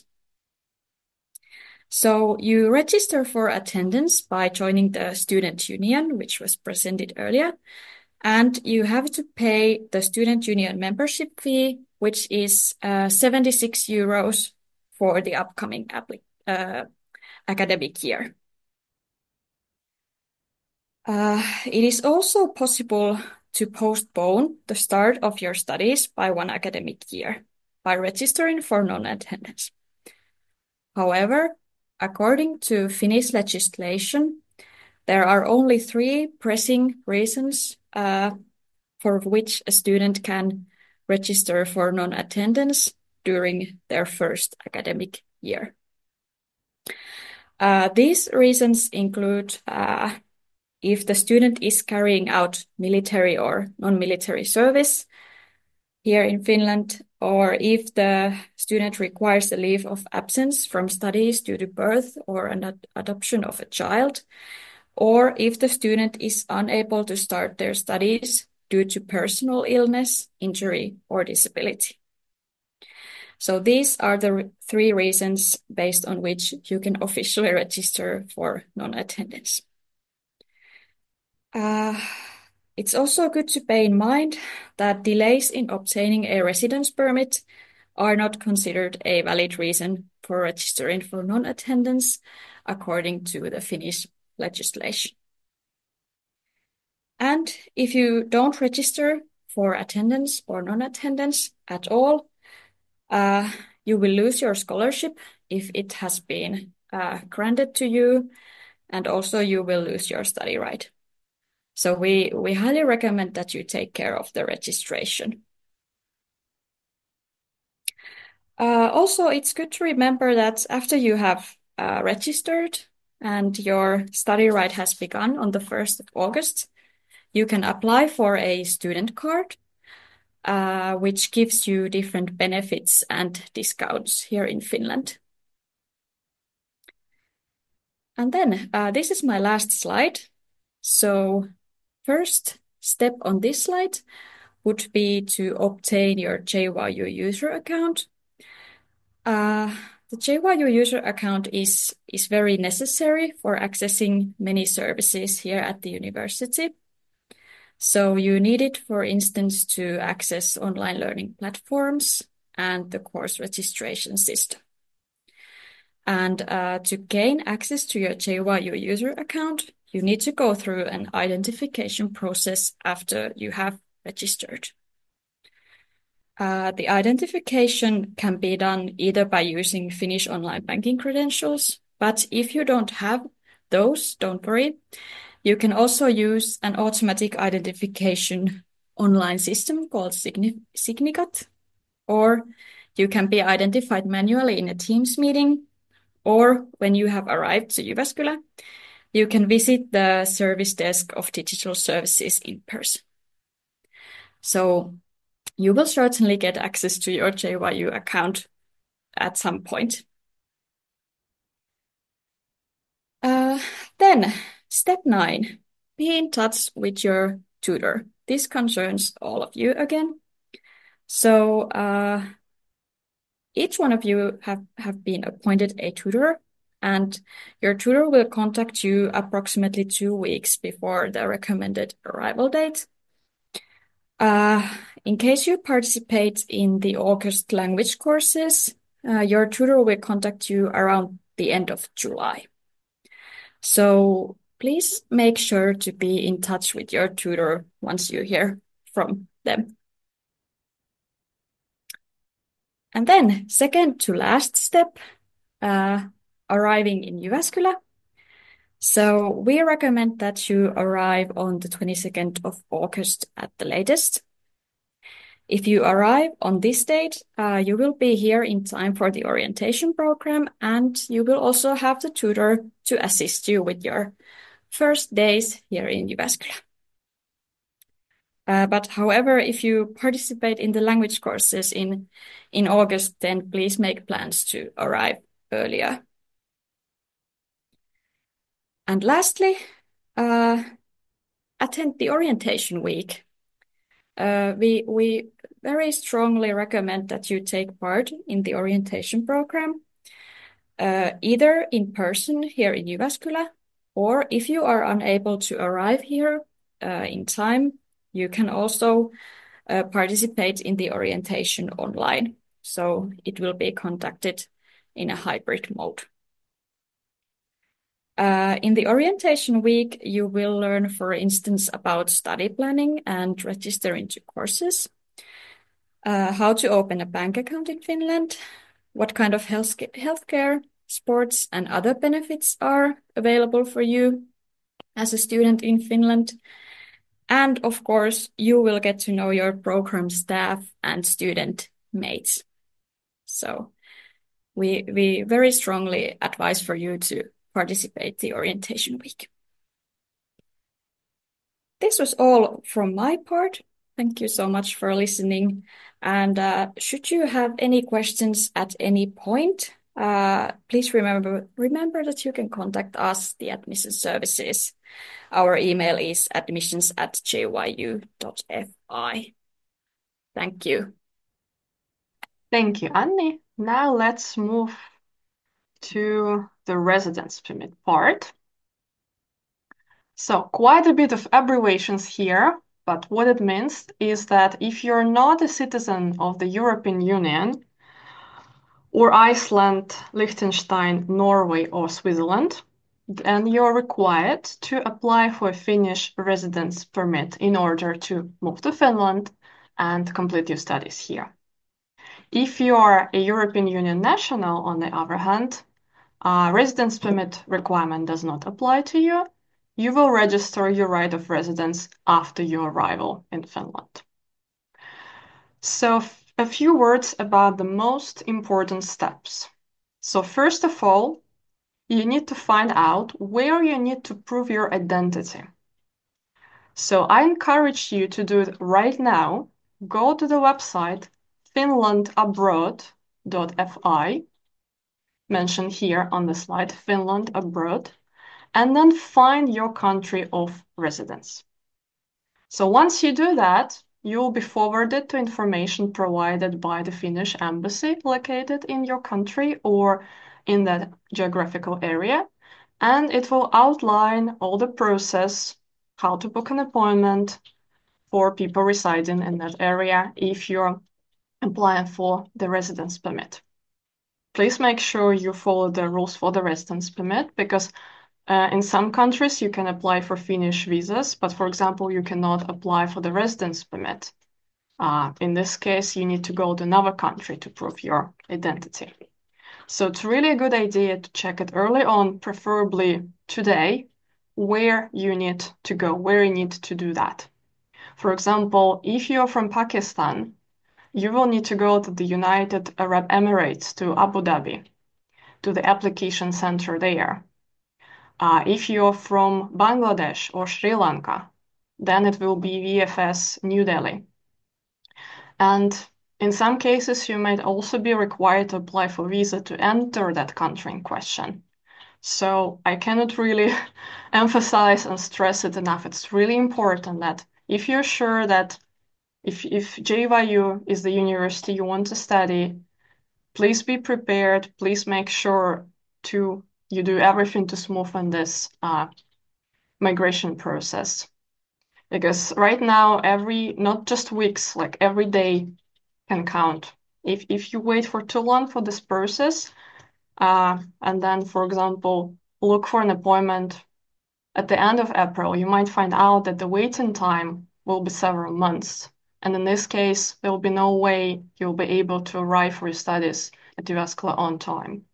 So you register for attendance by joining the student union, which was presented earlier, and you have to pay the student union membership fee which is uh, seventy-six euros for the upcoming uh, academic year. Uh, it is also possible to postpone the start of your studies by one academic year by registering for non-attendance. However, according to Finnish legislation, there are only three pressing reasons uh, for which a student can register for non-attendance during their first academic year. Uh, these reasons include uh, if the student is carrying out military or non-military service here in Finland, or if the student requires a leave of absence from studies due to birth or an ad adoption of a child, or if the student is unable to start their studies due to personal illness, injury, or disability. So these are the re three reasons based on which you can officially register for non-attendance. Uh, it's also good to bear in mind that delays in obtaining a residence permit are not considered a valid reason for registering for non-attendance according to the Finnish legislation. And if you don't register for attendance or non-attendance at all, uh, you will lose your scholarship if it has been uh, granted to you, and also you will lose your study right. So we, we highly recommend that you take care of the registration. Uh, also, it's good to remember that after you have uh, registered and your study right has begun on the first of August, you can apply for a student card, uh, which gives you different benefits and discounts here in Finland. And then uh, this is my last slide. So first step on this slide would be to obtain your J Y U user account. Uh, the J Y U user account is, is very necessary for accessing many services here at the university. So you need it, for instance, to access online learning platforms and the course registration system. And uh, to gain access to your J Y U user account, you need to go through an identification process after you have registered. Uh, the identification can be done either by using Finnish online banking credentials, but if you don't have those, don't worry. You can also use an automatic identification online system called Signi Signicat, or you can be identified manually in a Teams meeting, or when you have arrived to Jyväskylä, you can visit the service desk of digital services in person. So you will certainly get access to your J Y U account at some point. Uh, then, step nine, be in touch with your tutor. This concerns all of you again. So uh, each one of you have, have been appointed a tutor, and your tutor will contact you approximately two weeks before the recommended arrival date. Uh, in case you participate in the August language courses, uh, your tutor will contact you around the end of July. So please make sure to be in touch with your tutor once you hear from them. And then second to last step, uh, arriving in Jyväskylä. So we recommend that you arrive on the twenty-second of August at the latest. If you arrive on this date, uh, you will be here in time for the orientation program, and you will also have the tutor to assist you with your first days here in Jyväskylä. Uh, but however, if you participate in the language courses in, in August, then please make plans to arrive earlier. And lastly, uh, attend the orientation week. Uh, we, we very strongly recommend that you take part in the orientation program, uh, either in person here in Jyväskylä, or if you are unable to arrive here uh, in time, you can also uh, participate in the orientation online. So it will be conducted in a hybrid mode. Uh, in the orientation week, you will learn, for instance, about study planning and registering to courses, uh, how to open a bank account in Finland, what kind of health healthcare, sports, and other benefits are available for you as a student in Finland. And of course, you will get to know your program staff and student mates. So we, we very strongly advise for you to participate the orientation week. This was all from my part. Thank you so much for listening. And uh, should you have any questions at any point, uh, please remember remember that you can contact us, the admission services. Our email is admissions at j y u dot f i. Thank you. Thank you, Anni. Now let's move to the residence permit part. So quite a bit of abbreviations here, but what it means is that if you're not a citizen of the European Union, or Iceland, Liechtenstein, Norway, or Switzerland, then you're required to apply for a Finnish residence permit in order to move to Finland and complete your studies here. If you are a European Union national, on the other hand, a residence permit requirement does not apply to you. You will register your right of residence after your arrival in Finland. So a few words about the most important steps. So first of all, you need to find out where you need to prove your identity. So I encourage you to do it right now. Go to the website finland abroad dot f i, mentioned here on the slide, Finland Abroad, and then find your country of residence. So once you do that, you will be forwarded to information provided by the Finnish embassy located in your country or in that geographical area, and it will outline all the process, how to book an appointment for people residing in that area if you're applying for the residence permit. Please make sure you follow the rules for the residence permit, because uh, in some countries you can apply for Finnish visas, but for example, you cannot apply for the residence permit. Uh, in this case, you need to go to another country to prove your identity. So it's really a good idea to check it early on, preferably today, where you need to go, where you need to do that. For example, if you're from Pakistan, you will need to go to the United Arab Emirates, to Abu Dhabi, to the application center there. Uh, if you're from Bangladesh or Sri Lanka, then it will be V F S New Delhi. And in some cases, you might also be required to apply for visa to enter that country in question. So I cannot really emphasize and stress it enough. It's really important that if you're sure that if, if J Y U is the university you want to study, please be prepared. Please make sure to you do everything to smoothen this uh, migration process. Because right now, every, not just weeks, like every day can count. If, if you wait for too long for this process, uh, and then, for example, look for an appointment at the end of April, you might find out that the waiting time will be several months. And in this case, there will be no way you'll be able to arrive for your studies at Jyväskylä on time.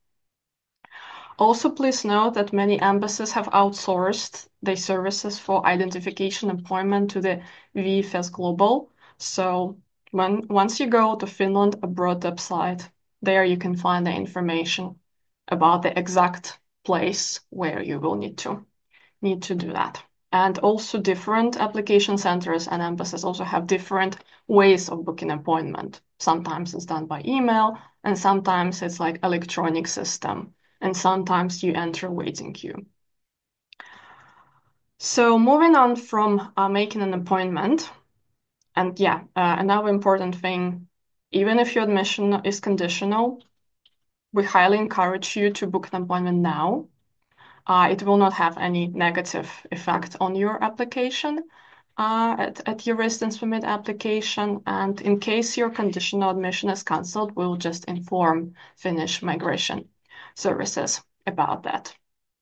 Also, please note that many embassies have outsourced their services for identification appointment to the V F S Global. So when once you go to Finland Abroad website, there you can find the information about the exact place where you will need to need to do that. And also different application centers and embassies also have different ways of booking appointment. Sometimes it's done by email, and sometimes it's like electronic system. And sometimes you enter waiting queue. So moving on from uh, making an appointment, and yeah, uh, another important thing, even if your admission is conditional, we highly encourage you to book an appointment now. Uh, it will not have any negative effect on your application. uh, at, at your residence permit application. And in case your conditional admission is cancelled, we'll just inform Finnish Migration Services about that.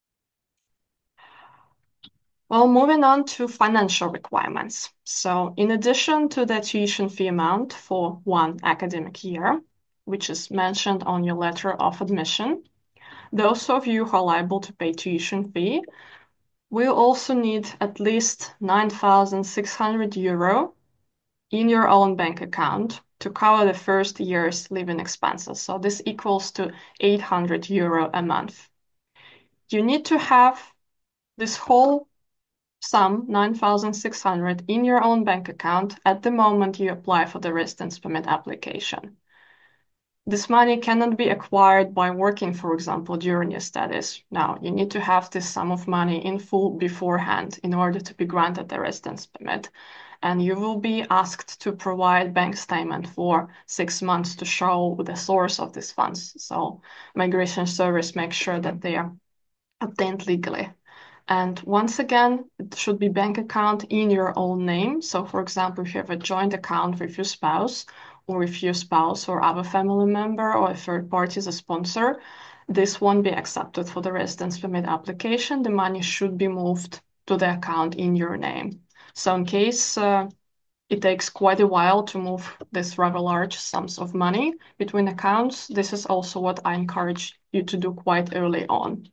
Well, moving on to financial requirements. So in addition to the tuition fee amount for one academic year, which is mentioned on your letter of admission, those of you who are liable to pay tuition fee will also need at least nine thousand six hundred euro in your own bank account to cover the first year's living expenses. So this equals to eight hundred euro a month. You need to have this whole sum, nine thousand six hundred, in your own bank account at the moment you apply for the residence permit application. This money cannot be acquired by working, for example, during your studies. Now, you need to have this sum of money in full beforehand in order to be granted the residence permit. And you will be asked to provide bank statement for six months to show the source of these funds. So Migration Service makes sure that they are obtained legally. And once again, it should be bank account in your own name. So for example, if you have a joint account with your spouse, or if your spouse or other family member or a third party is a sponsor, this won't be accepted for the residence permit application. The money should be moved to the account in your name. So in case uh, it takes quite a while to move these rather large sums of money between accounts, this is also what I encourage you to do quite early on.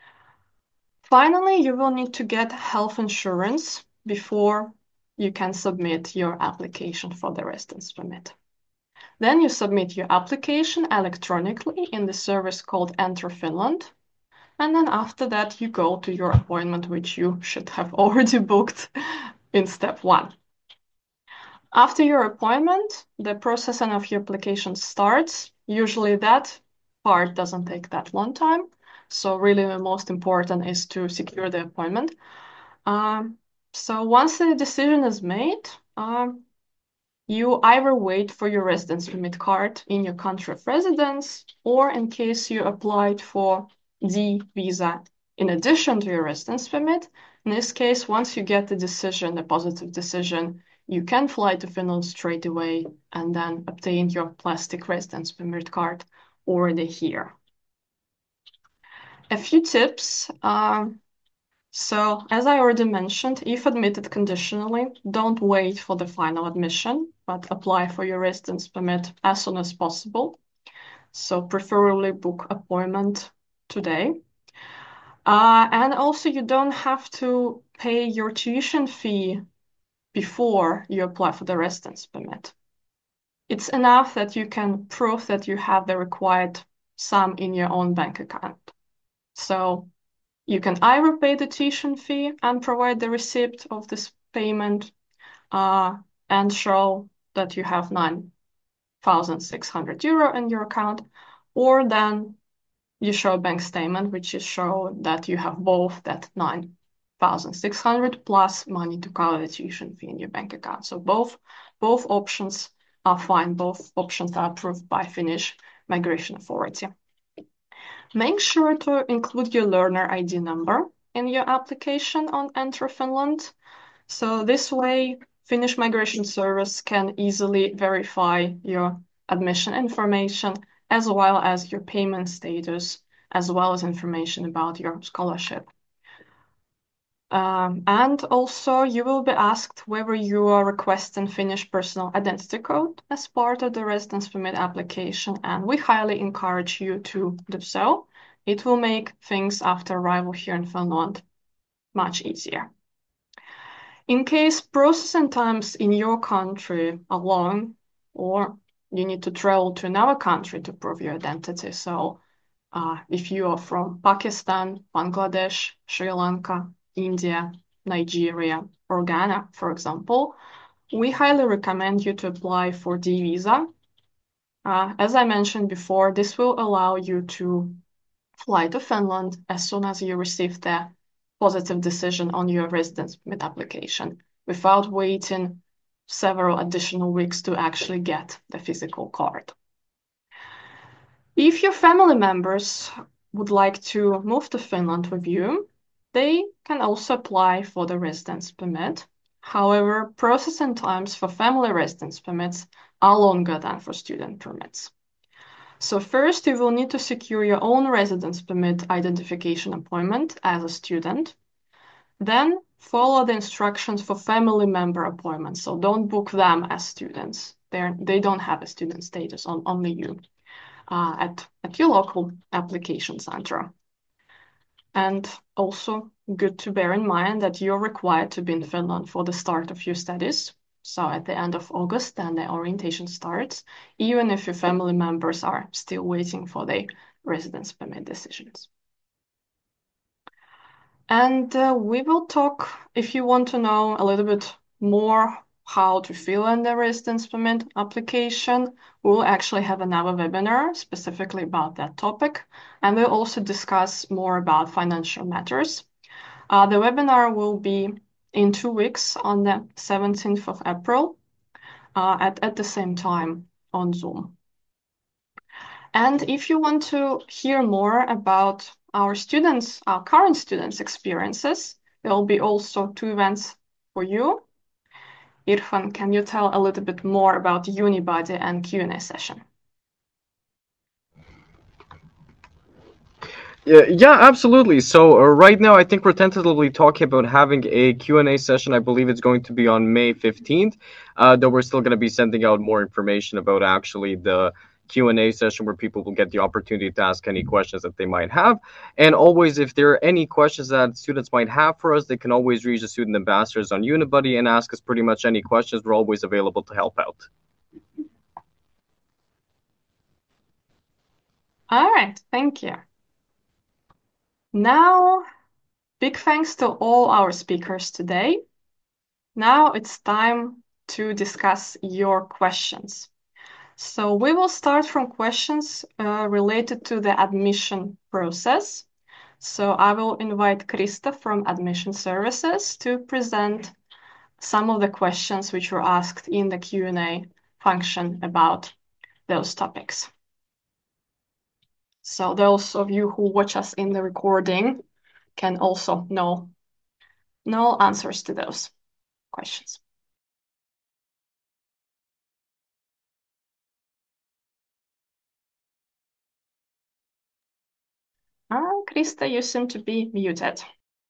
Finally, you will need to get health insurance before you can submit your application for the residence permit. Then you submit your application electronically in the service called Enter Finland. And then after that, you go to your appointment, which you should have already booked in step one. After your appointment, the processing of your application starts. Usually that part doesn't take that long time. So really the most important is to secure the appointment. Um, so once the decision is made, um, you either wait for your residence permit card in your country of residence, or in case you applied for D visa in addition to your residence permit. In this case, once you get the decision, the positive decision, you can fly to Finland straight away and then obtain your plastic residence permit card already here. A few tips. Um, So, as I already mentioned, if admitted conditionally, don't wait for the final admission, but apply for your residence permit as soon as possible. So, preferably book appointment today. Uh, and also, you don't have to pay your tuition fee before you apply for the residence permit. It's enough that you can prove that you have the required sum in your own bank account. So, you can either pay the tuition fee and provide the receipt of this payment uh, and show that you have nine thousand six hundred euro in your account, or then you show a bank statement which is show that you have both that nine thousand six hundred plus money to cover the tuition fee in your bank account. So both, both options are fine. Both options are approved by Finnish Migration Authority. Make sure to include your learner I D number in your application on Enter Finland. So this way, Finnish Migration Service can easily verify your admission information as well as your payment status, as well as information about your scholarship. Um, and also, you will be asked whether you are requesting Finnish personal identity code as part of the residence permit application, and we highly encourage you to do so. It will make things after arrival here in Finland much easier. In case processing times in your country are long, or you need to travel to another country to prove your identity, so uh, if you are from Pakistan, Bangladesh, Sri Lanka, India, Nigeria, or Ghana, for example, we highly recommend you to apply for D visa. Uh, as I mentioned before, this will allow you to fly to Finland as soon as you receive the positive decision on your residence permit application without waiting several additional weeks to actually get the physical card. If your family members would like to move to Finland with you, they can also apply for the residence permit. However, processing times for family residence permits are longer than for student permits. So first, you will need to secure your own residence permit identification appointment as a student. Then follow the instructions for family member appointments. So don't book them as students. They're, they don't have a student status, on, only you uh, at, at your local application center. And also good to bear in mind that you're required to be in Finland for the start of your studies. So at the end of August, then the orientation starts, even if your family members are still waiting for their residence permit decisions. And uh, we will talk, if you want to know a little bit more how to fill in the residence permit application, we'll actually have another webinar specifically about that topic. And we'll also discuss more about financial matters. Uh, the webinar will be in two weeks on the seventeenth of April uh, at, at the same time on Zoom. And if you want to hear more about our students, our current students' experiences, there will be also two events for you. Irfan, can you tell a little bit more about Unibody and Q and A session? Yeah, yeah, absolutely. So uh, right now, I think we're tentatively talking about having a Q and A session. I believe it's going to be on May fifteenth, uh, though we're still going to be sending out more information about actually the Q and A session where people will get the opportunity to ask any questions that they might have. And always, if there are any questions that students might have for us, they can always reach the student ambassadors on Unibody and ask us pretty much any questions. We're always available to help out. All right, thank you. Now, big thanks to all our speakers today. Now it's time to discuss your questions. So we will start from questions uh, related to the admission process. So I will invite Krista from Admission Services to present some of the questions which were asked in the Q and A function about those topics. So those of you who watch us in the recording can also know, know answers to those questions. Ah, Krista, you seem to be muted.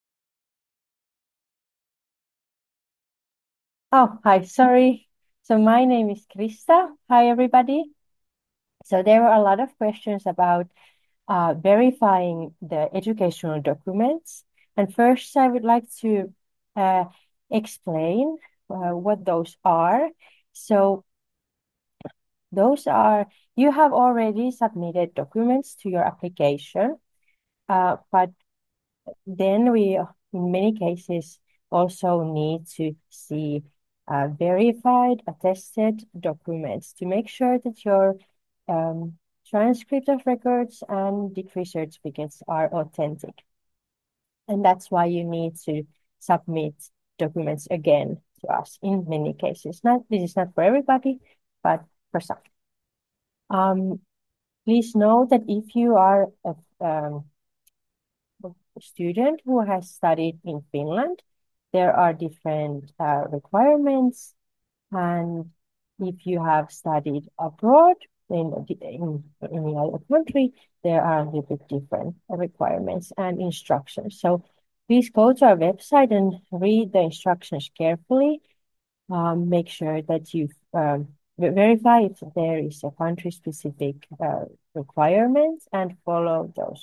Oh, hi, sorry. So my name is Krista. Hi, everybody. So there were a lot of questions about uh, verifying the educational documents. And first, I would like to uh, explain uh, what those are. So those are, you have already submitted documents to your application, uh, but then we, in many cases, also need to see uh, verified, attested documents to make sure that your um, transcript of records and degree certificates are authentic. And that's why you need to submit documents again to us in many cases. Not, this is not for everybody, but for some. Um, please note that if you are a um, student who has studied in Finland, there are different uh, requirements. And if you have studied abroad in, in, in any other country, there are a little bit different requirements and instructions. So please go to our website and read the instructions carefully. Um, make sure that you um, verify if there is a country-specific uh, requirements and follow those.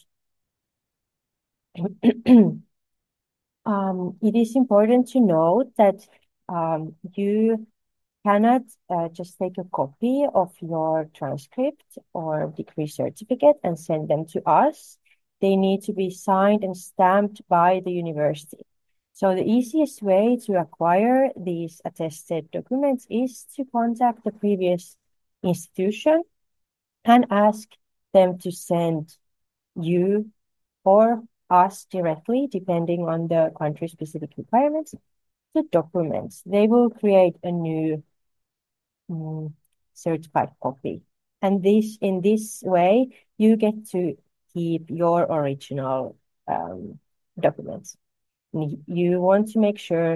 um, it is important to note that um, you cannot uh, just take a copy of your transcript or degree certificate and send them to us. They need to be signed and stamped by the university. So the easiest way to acquire these attested documents is to contact the previous institution and ask them to send you or us directly, depending on the country-specific requirements, the documents. They will create a new um, certified copy. And this, in this way, you get to keep your original um, documents. You want to make sure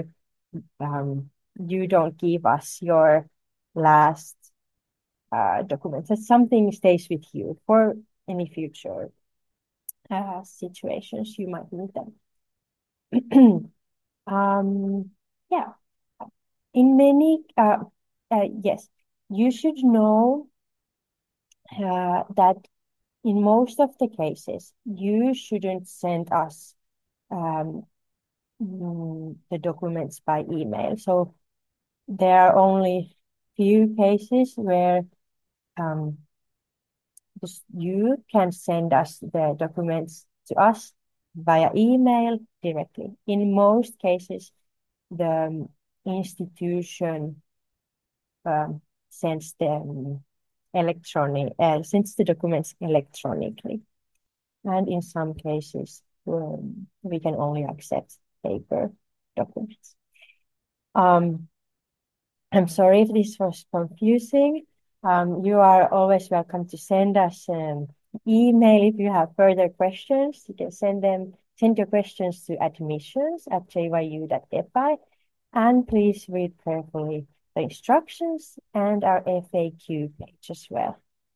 um, you don't give us your last uh, documents. That something stays with you for any future uh, situations you might need them. um, yeah. In many, uh, uh, yes, you should know uh, that in most of the cases, you shouldn't send us um, mm, the documents by email. So there are only few cases where um, just you can send us the documents to us via email directly. In most cases, the institution um, sends them electronic, uh, sends the documents electronically. And in some cases, um, we can only accept paper documents. Um, I'm sorry if this was confusing. Um, you are always welcome to send us an email if you have further questions. You can send them, send your questions to admissions at j y u dot f i, and please read carefully the instructions and our F A Q page as well.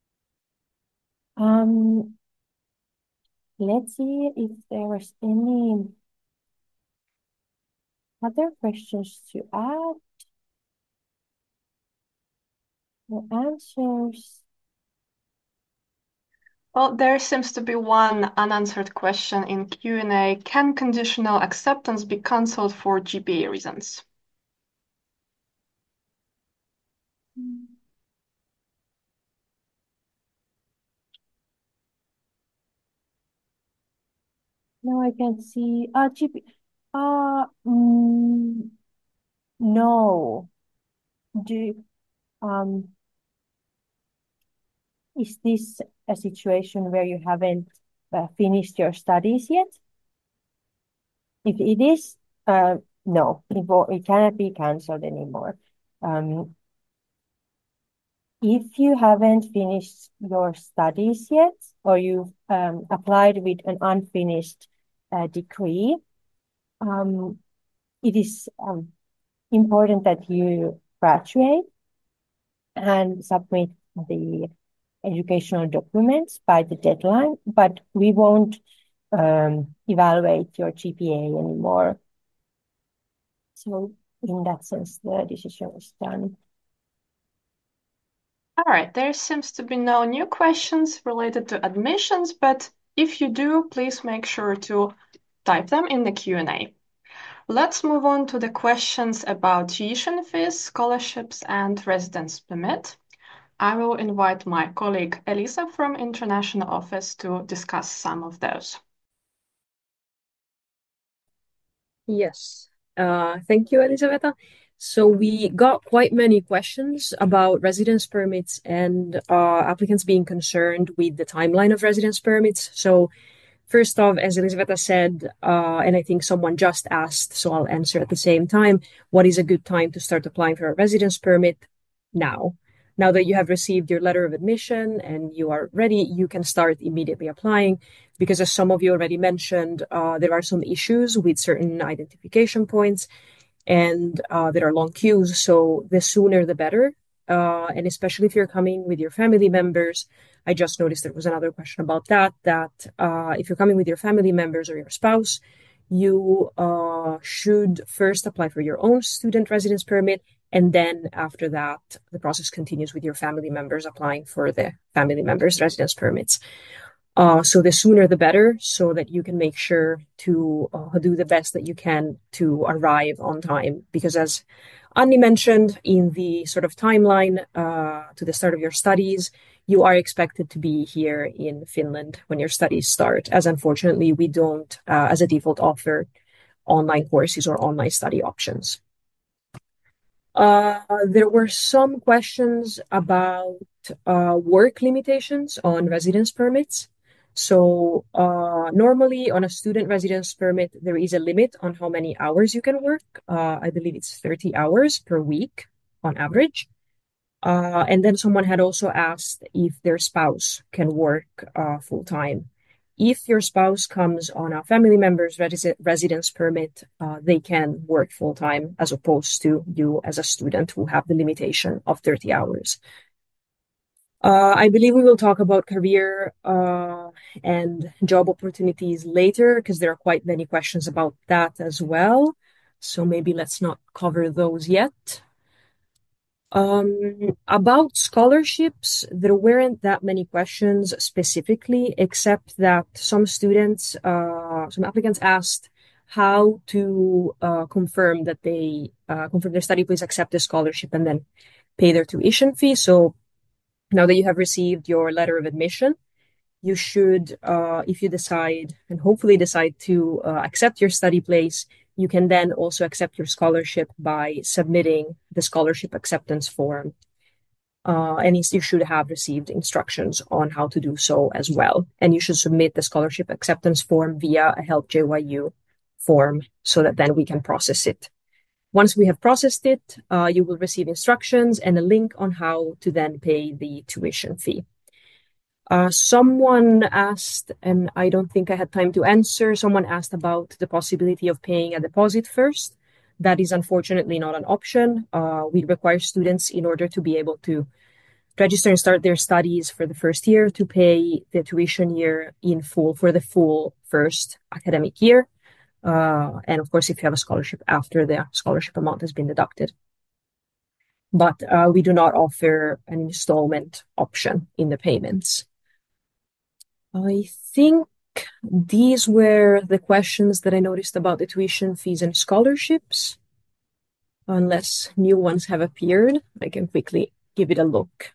Um, let's see if there was any other questions to add. The answers. Well, there seems to be one unanswered question in Q and A. Can conditional acceptance be cancelled for G P A reasons? No, I can see. Uh, G P. Uh, mm, no. Do um. Is this a situation where you haven't uh, finished your studies yet? If it is, uh, no, it, will, it cannot be cancelled anymore. Um, if you haven't finished your studies yet, or you've um, applied with an unfinished uh, degree, um, it is um, important that you graduate and submit the educational documents by the deadline, but we won't um, evaluate your G P A anymore. So in that sense, the decision is done. All right, there seems to be no new questions related to admissions, but if you do, please make sure to type them in the Q and A. Let's move on to the questions about tuition fees, scholarships, and residence permit. I will invite my colleague Elisa from International Office to discuss some of those. Yes, uh, thank you, Elisaveta. So we got quite many questions about residence permits and uh, applicants being concerned with the timeline of residence permits. So first off, as Elisaveta said, uh, and I think someone just asked, so I'll answer at the same time, what is a good time to start applying for a residence permit? Now. Now that you have received your letter of admission and you are ready, you can start immediately applying because, as some of you already mentioned, uh, there are some issues with certain identification points and uh, there are long queues. So the sooner the better. Uh, and especially if you're coming with your family members, I just noticed there was another question about that, that uh, if you're coming with your family members or your spouse, you uh, should first apply for your own student residence permit. And then after that, the process continues with your family members applying for the family members' residence permits. Uh, so the sooner the better, so that you can make sure to uh, do the best that you can to arrive on time. Because as Anni mentioned, in the sort of timeline uh, to the start of your studies, you are expected to be here in Finland when your studies start, as unfortunately we don't, uh, as a default, offer online courses or online study options. Uh, there were some questions about uh, work limitations on residence permits. So uh, normally on a student residence permit, there is a limit on how many hours you can work. Uh, I believe it's thirty hours per week on average. Uh, and then someone had also asked if their spouse can work uh, full time. if your spouse comes on a family member's resi residence permit, uh, they can work full-time as opposed to you as a student who have the limitation of thirty hours. Uh, I believe we will talk about career uh, and job opportunities later because there are quite many questions about that as well. So maybe let's not cover those yet. Um, about scholarships, there weren't that many questions specifically, except that some students, uh, some applicants asked how to uh, confirm that they uh, confirm their study place, accept the scholarship, and then pay their tuition fee. So now that you have received your letter of admission, you should, uh, if you decide and hopefully decide to uh, accept your study place, you can then also accept your scholarship by submitting the scholarship acceptance form. Uh, and you should have received instructions on how to do so as well. And you should submit the scholarship acceptance form via a Help J Y U form so that then we can process it. Once we have processed it, uh, you will receive instructions and a link on how to then pay the tuition fee. Uh, someone asked, and I don't think I had time to answer, someone asked about the possibility of paying a deposit first. That is unfortunately not an option. Uh, we require students, in order to be able to register and start their studies for the first year, to pay the tuition year in full for the full first academic year. Uh, and of course, if you have a scholarship after the scholarship amount has been deducted. But uh, we do not offer an installment option in the payments. I think these were the questions that I noticed about the tuition fees and scholarships. Unless new ones have appeared, I can quickly give it a look.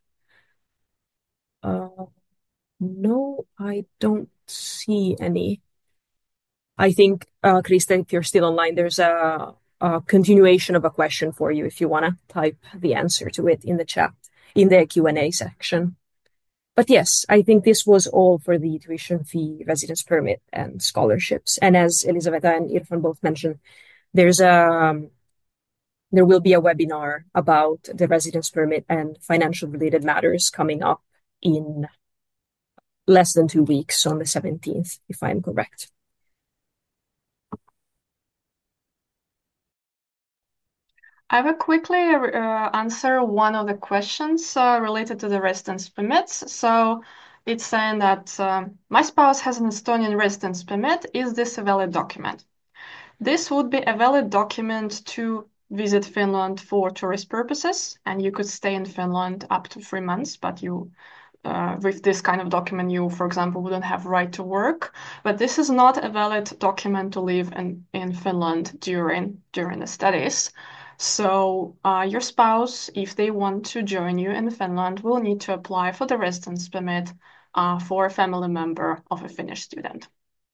Uh, no, I don't see any. I think, uh, Krista, if you're still online, there's a, a continuation of a question for you if you want to type the answer to it in the chat, in the Q and A section. But yes, I think this was all for the tuition fee, residence permit, and scholarships. And as Elisaveta and Irfan both mentioned, there's a um, there will be a webinar about the residence permit and financial related matters coming up in less than two weeks on the seventeenth, if I'm correct. I will quickly uh, answer one of the questions uh, related to the residence permits. So it's saying that um, my spouse has an Estonian residence permit. Is this a valid document? This would be a valid document to visit Finland for tourist purposes, and you could stay in Finland up to three months, but you Uh, with this kind of document, you, for example, wouldn't have right to work. But this is not a valid document to live in, in Finland during during the studies. So uh, your spouse, if they want to join you in Finland, will need to apply for the residence permit uh, for a family member of a Finnish student.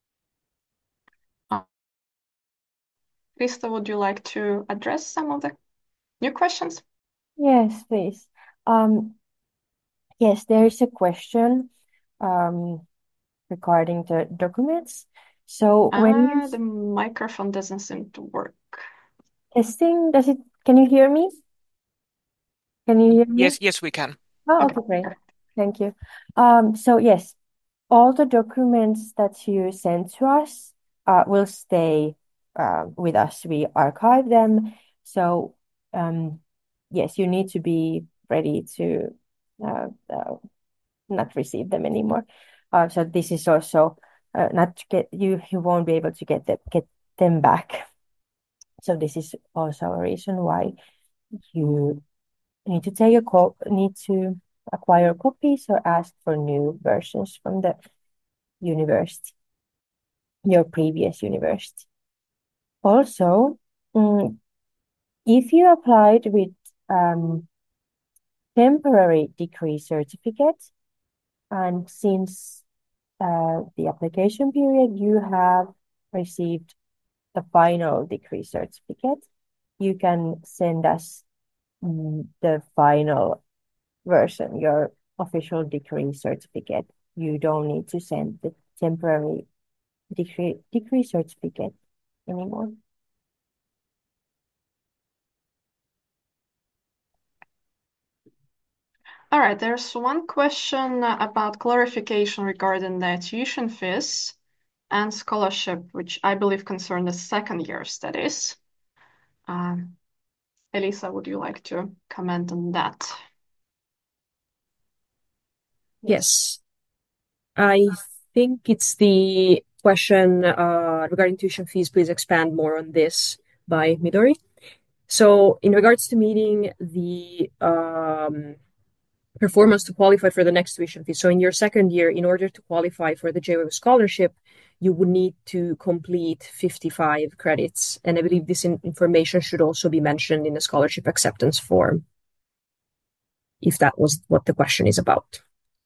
Uh, Krista, would you like to address some of the new questions? Yes, please. Um, yes, there is a question um, regarding the documents. So when Uh, you the microphone doesn't seem to work. testing, does it? Can you hear me? Can you hear me? Yes, yes, we can. Oh, Okay. okay, great. Thank you. Um, so yes, all the documents that you send to us uh, will stay uh, with us. We archive them. So um, yes, you need to be ready to uh, uh, not receive them anymore. Uh, so this is also uh, not to get you. You won't be able to get them get them back. So this is also a reason why you need to take a call. Need to acquire copies or ask for new versions from the university, your previous university. Also, um, if you applied with um, temporary degree certificate, and since uh, the application period you have received the final degree certificate, you can send us um, the final version, your official degree certificate. You don't need to send the temporary degree degree certificate anymore. All right, there's one question about clarification regarding the tuition fees and scholarship, which I believe concern the second year studies. Um, Elisa, would you like to comment on that? Yes. I think it's the question uh, regarding tuition fees. Please expand more on this by Midori. So in regards to meeting the um, performance to qualify for the next tuition fee. So in your second year, in order to qualify for the J W scholarship, you would need to complete fifty-five credits. And I believe this in- information should also be mentioned in the scholarship acceptance form, if that was what the question is about.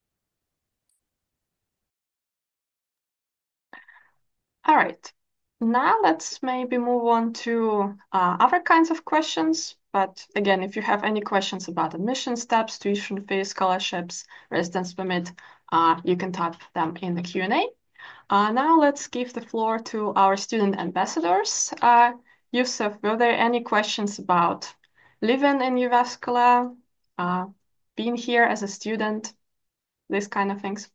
All right. Now let's maybe move on to uh, other kinds of questions. But again, if you have any questions about admission steps, tuition fees, scholarships, residence permit, uh, you can type them in the Q and A. Uh, now let's give the floor to our student ambassadors. Uh, Yusuf, were there any questions about living in Jyväskylä, uh, being here as a student, these kind of things?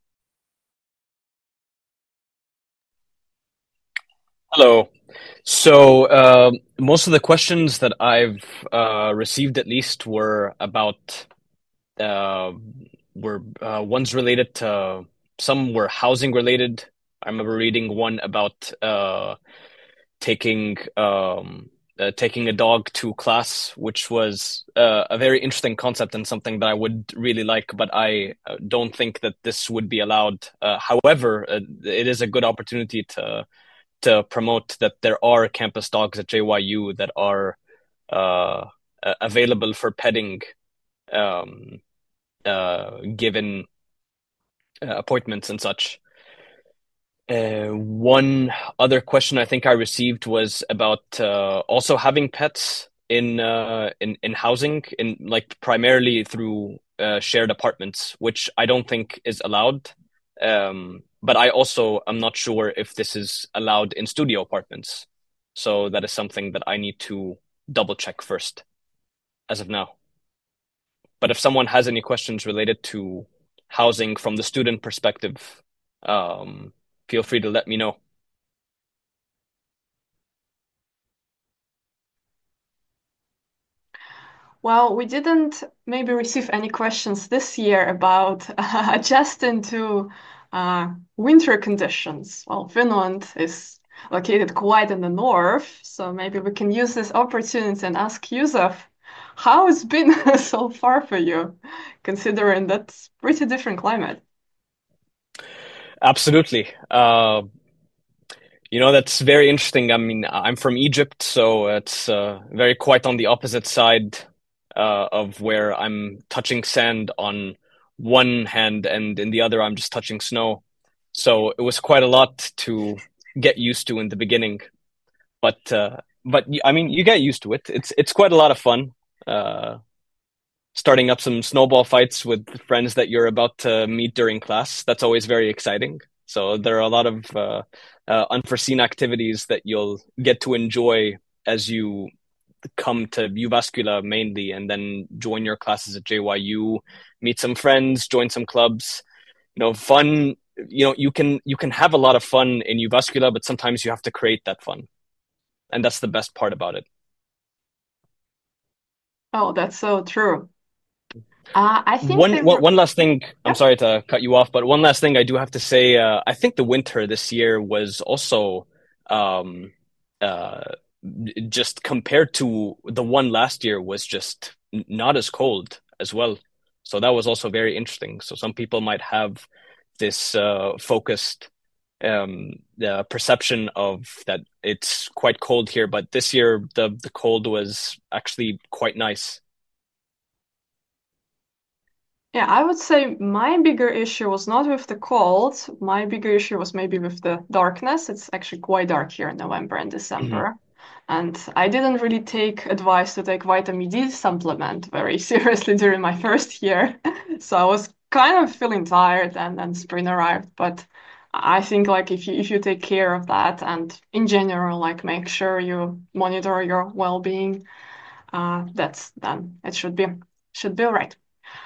Hello. So uh, most of the questions that I've uh, received, at least, were about uh, were uh, ones related to some were housing related. I remember reading one about uh, taking um, uh, taking a dog to class, which was uh, a very interesting concept and something that I would really like, but I uh, don't think that this would be allowed. Uh, however, uh, it is a good opportunity to to promote that there are campus dogs at J Y U that are uh, available for petting, um, uh, given uh, appointments and such. Uh, one other question I think I received was about uh, also having pets in uh, in in housing, in like primarily through uh, shared apartments, which I don't think is allowed. Um, but I also am not sure if this is allowed in studio apartments. So that is something that I need to double check first, as of now. But if someone has any questions related to housing from the student perspective, um, feel free to let me know. Well, we didn't maybe receive any questions this year about uh, adjusting to uh, winter conditions. Well, Finland is located quite in the north, so maybe we can use this opportunity and ask Yusuf, how it's been so far for you, considering that's pretty different climate. Absolutely. Uh, you know, that's very interesting. I mean, I'm from Egypt, so it's uh, very quite on the opposite side uh, of where I'm touching sand on one hand, and in the other, I'm just touching snow. So it was quite a lot to get used to in the beginning. But uh, but I mean, you get used to it. It's it's quite a lot of fun. Uh, starting up some snowball fights with friends that you're about to meet during class. That's always very exciting. So there are a lot of uh, uh, unforeseen activities that you'll get to enjoy as you come to Jyväskylä mainly, and then join your classes at J Y U, meet some friends, join some clubs. You know, fun. You know, you can you can have a lot of fun in Jyväskylä, but sometimes you have to create that fun, and that's the best part about it. Oh, that's so true. Uh, I think One, they one were... one last thing. I'm Yeah. sorry to cut you off, but one last thing I do have to say. Uh, I think the winter this year was also um, uh, just compared to the one last year was just n- not as cold as well. So that was also very interesting. So some people might have this uh, focused um, the perception of that it's quite cold here, but this year the the cold was actually quite nice. Yeah, I would say my bigger issue was not with the cold. My bigger issue was maybe with the darkness. It's actually quite dark here in November and December. And I didn't really take advice to take vitamin D supplement very seriously during my first year. So I was kind of feeling tired, and then spring arrived. But I think like if you if you take care of that, and in general, like make sure you monitor your well-being, uh, that's then it should be should be all right.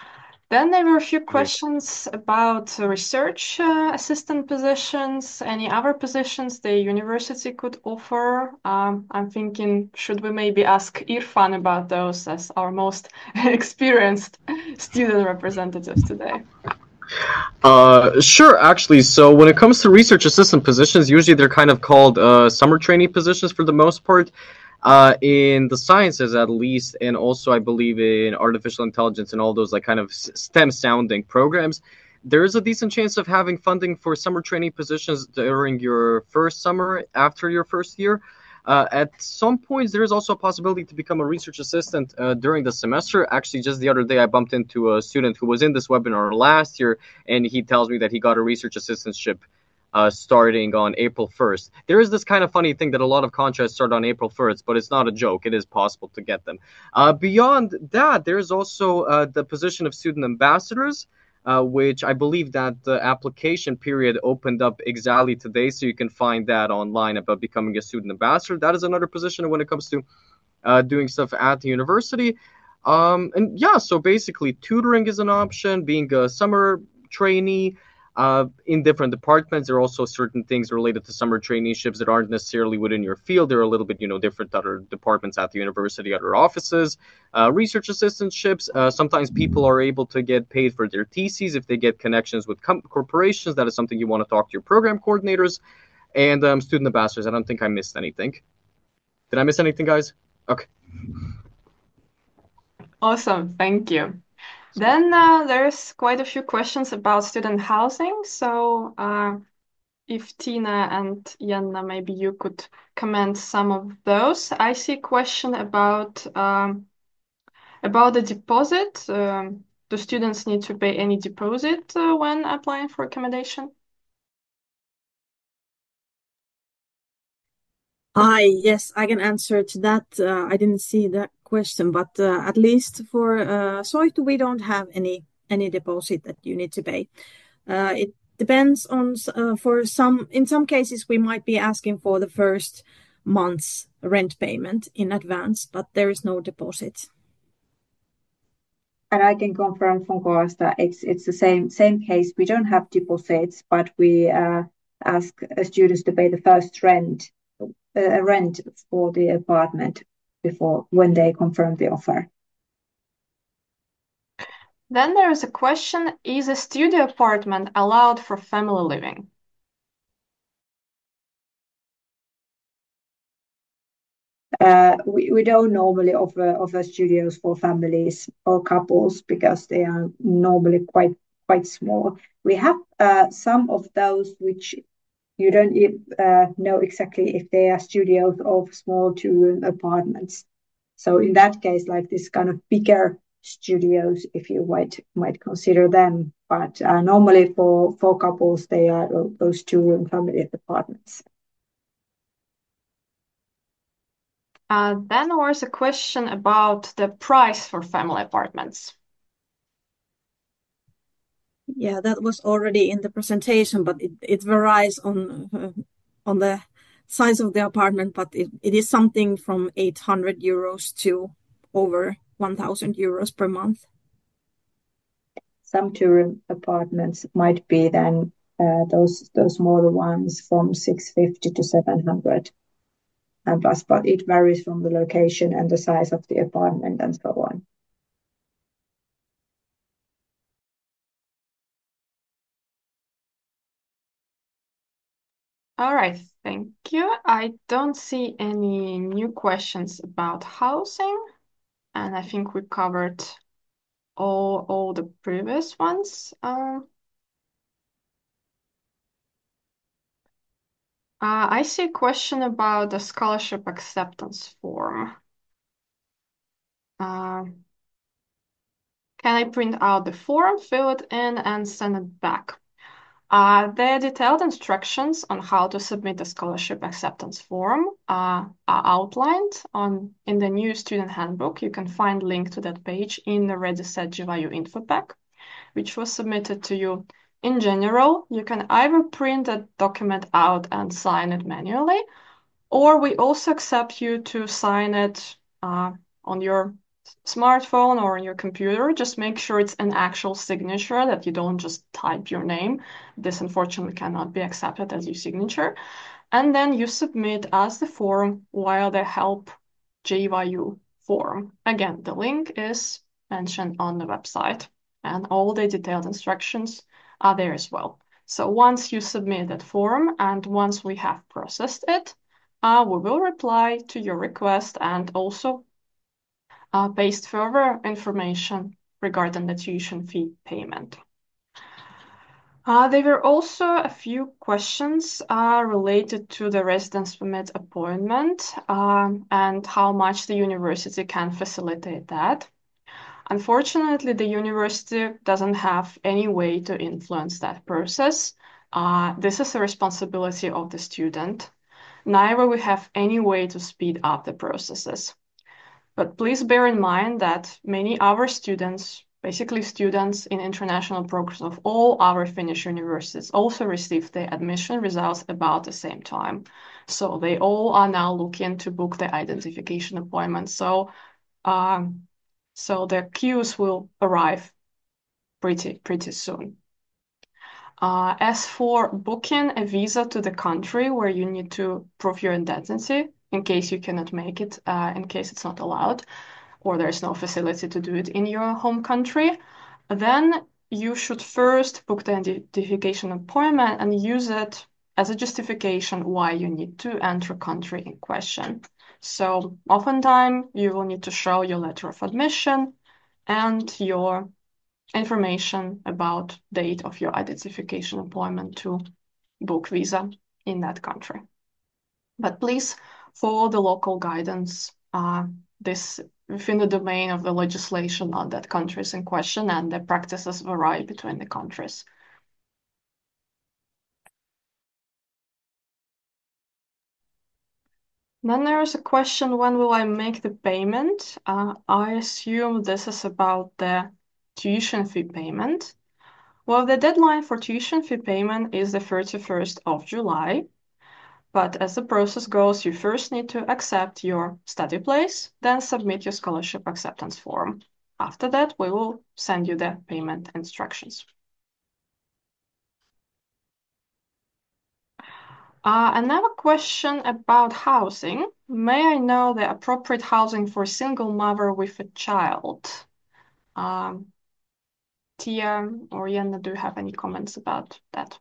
Then there were a few Great. questions about uh, research uh, assistant positions, any other positions the university could offer. Um, I'm thinking, should we maybe ask Irfan about those as our most experienced student representatives today? Uh, sure, actually. So when it comes to research assistant positions, usually they're kind of called uh, summer training positions for the most part. Uh, in the sciences, at least, and also I believe in artificial intelligence and all those like kind of STEM sounding programs, there is a decent chance of having funding for summer training positions during your first summer after your first year. Uh, at some points, there is also a possibility to become a research assistant uh, during the semester. Actually, just the other day, I bumped into a student who was in this webinar last year, and he tells me that he got a research assistantship uh, starting on April first. There is this kind of funny thing that a lot of contracts start on April first, but it's not a joke. It is possible to get them. Uh, beyond that, there is also uh, the position of student ambassadors. Uh, which I believe that the application period opened up exactly today, so you can find that online about becoming a student ambassador. That is another position when it comes to uh, doing stuff at the university. Um, and yeah, so basically tutoring is an option, being a summer trainee uh, in different departments. There are also certain things related to summer traineeships that aren't necessarily within your field. They're a little bit, you know, different to other departments at the university, other offices. Uh, research assistantships, uh, sometimes people are able to get paid for their theses if they get connections with com- corporations. That is something you want to talk to your program coordinators. And um, student ambassadors, I don't think I missed anything. Did I miss anything, guys? Okay. Awesome, thank you. Then uh, there's quite a few questions about student housing. So uh, if Tina and Jenna, maybe you could comment some of those. I see a question about um, about the deposit. Um, do students need to pay any deposit uh, when applying for accommodation? Hi, yes, I can answer to that. Uh, I didn't see that question, but uh, at least for uh, Soitu, we don't have any any deposit that you need to pay. Uh, it depends on uh, for some. In some cases, we might be asking for the first month's rent payment in advance, but there is no deposit. And I can confirm from Coas that it's it's the same same case. We don't have deposits, but we uh, ask uh, students to pay the first rent uh, rent for the apartment before when they confirm the offer. Then there is a question, is a studio apartment allowed for family living? Uh, we, we don't normally offer offer studios for families or couples because they are normally quite quite small. We have uh, some of those which you don't uh, know exactly if they are studios or small two-room apartments. So in that case, like this kind of bigger studios, if you might might consider them, but uh, normally for for couples, they are those two-room family apartments. Uh, then there was a question about the price for family apartments. Yeah, that was already in the presentation, but it, it varies on uh, on the size of the apartment, but it, it is something from eight hundred euros to over one thousand euros per month. Some two-room apartments might be then uh, those those smaller ones from six fifty to seven hundred. And plus, but it varies from the location and the size of the apartment and so on. All right, thank you. I don't see any new questions about housing, and I think we covered all all the previous ones. Um, uh, I see a question about the scholarship acceptance form. Uh, can I print out the form, fill it in, and send it back? Uh, the detailed instructions on how to submit a scholarship acceptance form uh, are outlined on in the new student handbook. You can find link to that page in the Ready Set J Y U info pack, which was submitted to you. In general, you can either print that document out and sign it manually, or we also accept you to sign it uh, on your smartphone or on your computer, just make sure it's an actual signature, that you don't just type your name. This unfortunately cannot be accepted as your signature. And then you submit as the form via the Help J Y U form. Again, the link is mentioned on the website, and all the detailed instructions are there as well. So once you submit that form and once we have processed it, uh, we will reply to your request and also uh, paste further information regarding the tuition fee payment. Uh, there were also a few questions uh, related to the residence permit appointment um, and how much the university can facilitate that. Unfortunately, the university doesn't have any way to influence that process. Uh, this is a responsibility of the student. Neither we have any way to speed up the processes. But please bear in mind that many other students, basically students in international programs of all our Finnish universities, also received their admission results about the same time. So they all are now looking to book their identification appointment. So, um, so the queues will arrive pretty pretty soon. Uh, as for booking a visa to the country where you need to prove your identity, in case you cannot make it, uh, in case it's not allowed, or there's no facility to do it in your home country, then you should first book the identification appointment and use it as a justification why you need to enter country in question. So oftentimes you will need to show your letter of admission and your information about date of your identification appointment to book visa in that country. But please follow the local guidance. Uh, this within the domain of the legislation on that countries in question, and the practices vary between the countries. Then there's a question, when will I make the payment? Uh, I assume this is about the tuition fee payment. Well, the deadline for tuition fee payment is the thirty-first of July. But as the process goes, you first need to accept your study place, then submit your scholarship acceptance form. After that, we will send you the payment instructions. Uh, another question about housing. May I know the appropriate housing for a single mother with a child? Um, Tia or Jenna, do you have any comments about that?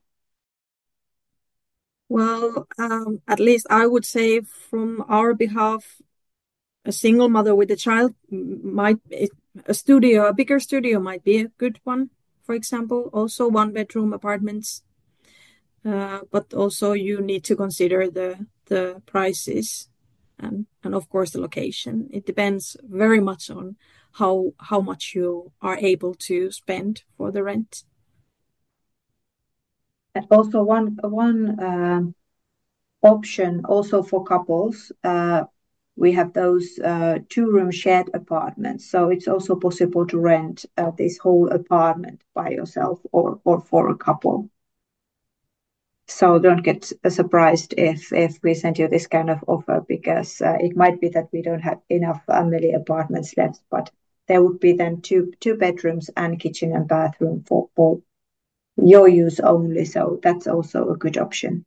Well, um, at least I would say from our behalf, a single mother with a child might, a studio, a bigger studio might be a good one, for example. Also one bedroom apartments. Uh, but also you need to consider the the prices and and of course the location. It depends very much on how how much you are able to spend for the rent. And also one one uh, option also for couples, uh, we have those uh, two-room shared apartments. So it's also possible to rent uh, this whole apartment by yourself or or for a couple. So don't get surprised if if we send you this kind of offer, because uh, it might be that we don't have enough family apartments left, but there would be then two two bedrooms and kitchen and bathroom for, for your use only. So that's also a good option.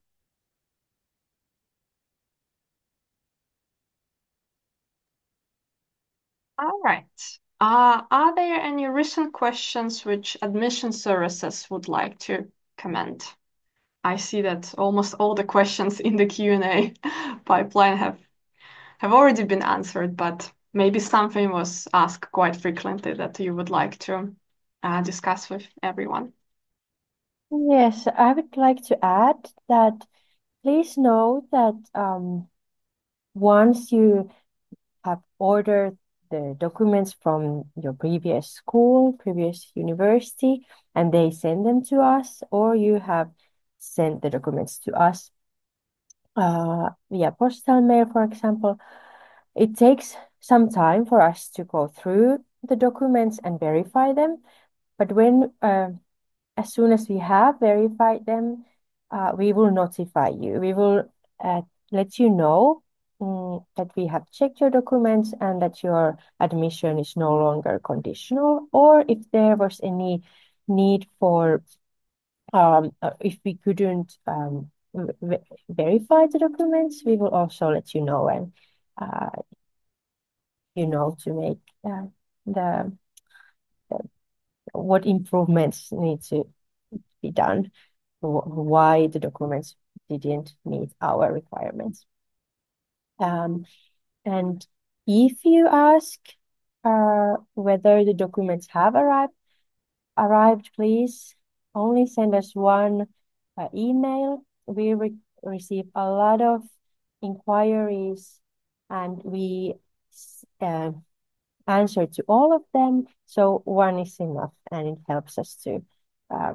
All right. Uh, are there any recent questions which admission services would like to comment? I see that almost all the questions in the Q and A pipeline have have already been answered, but maybe something was asked quite frequently that you would like to uh, discuss with everyone. Yes, I would like to add that please know that um, once you have ordered the documents from your previous school, previous university, and they send them to us, or you have sent the documents to us uh, via postal mail, for example, it takes some time for us to go through the documents and verify them. But when, uh, as soon as we have verified them, uh, we will notify you. We will uh, let you know mm, that we have checked your documents and that your admission is no longer conditional, or if there was any need for, um, uh, if we couldn't um, v verify the documents, we will also let you know and uh, you know to make uh, the, the what improvements need to be done, wh why the documents didn't meet our requirements. Um, and if you ask uh, whether the documents have arrived, arrived, please only send us one uh, email. We re receive a lot of inquiries and we uh, answer to all of them. So one is enough and it helps us to uh,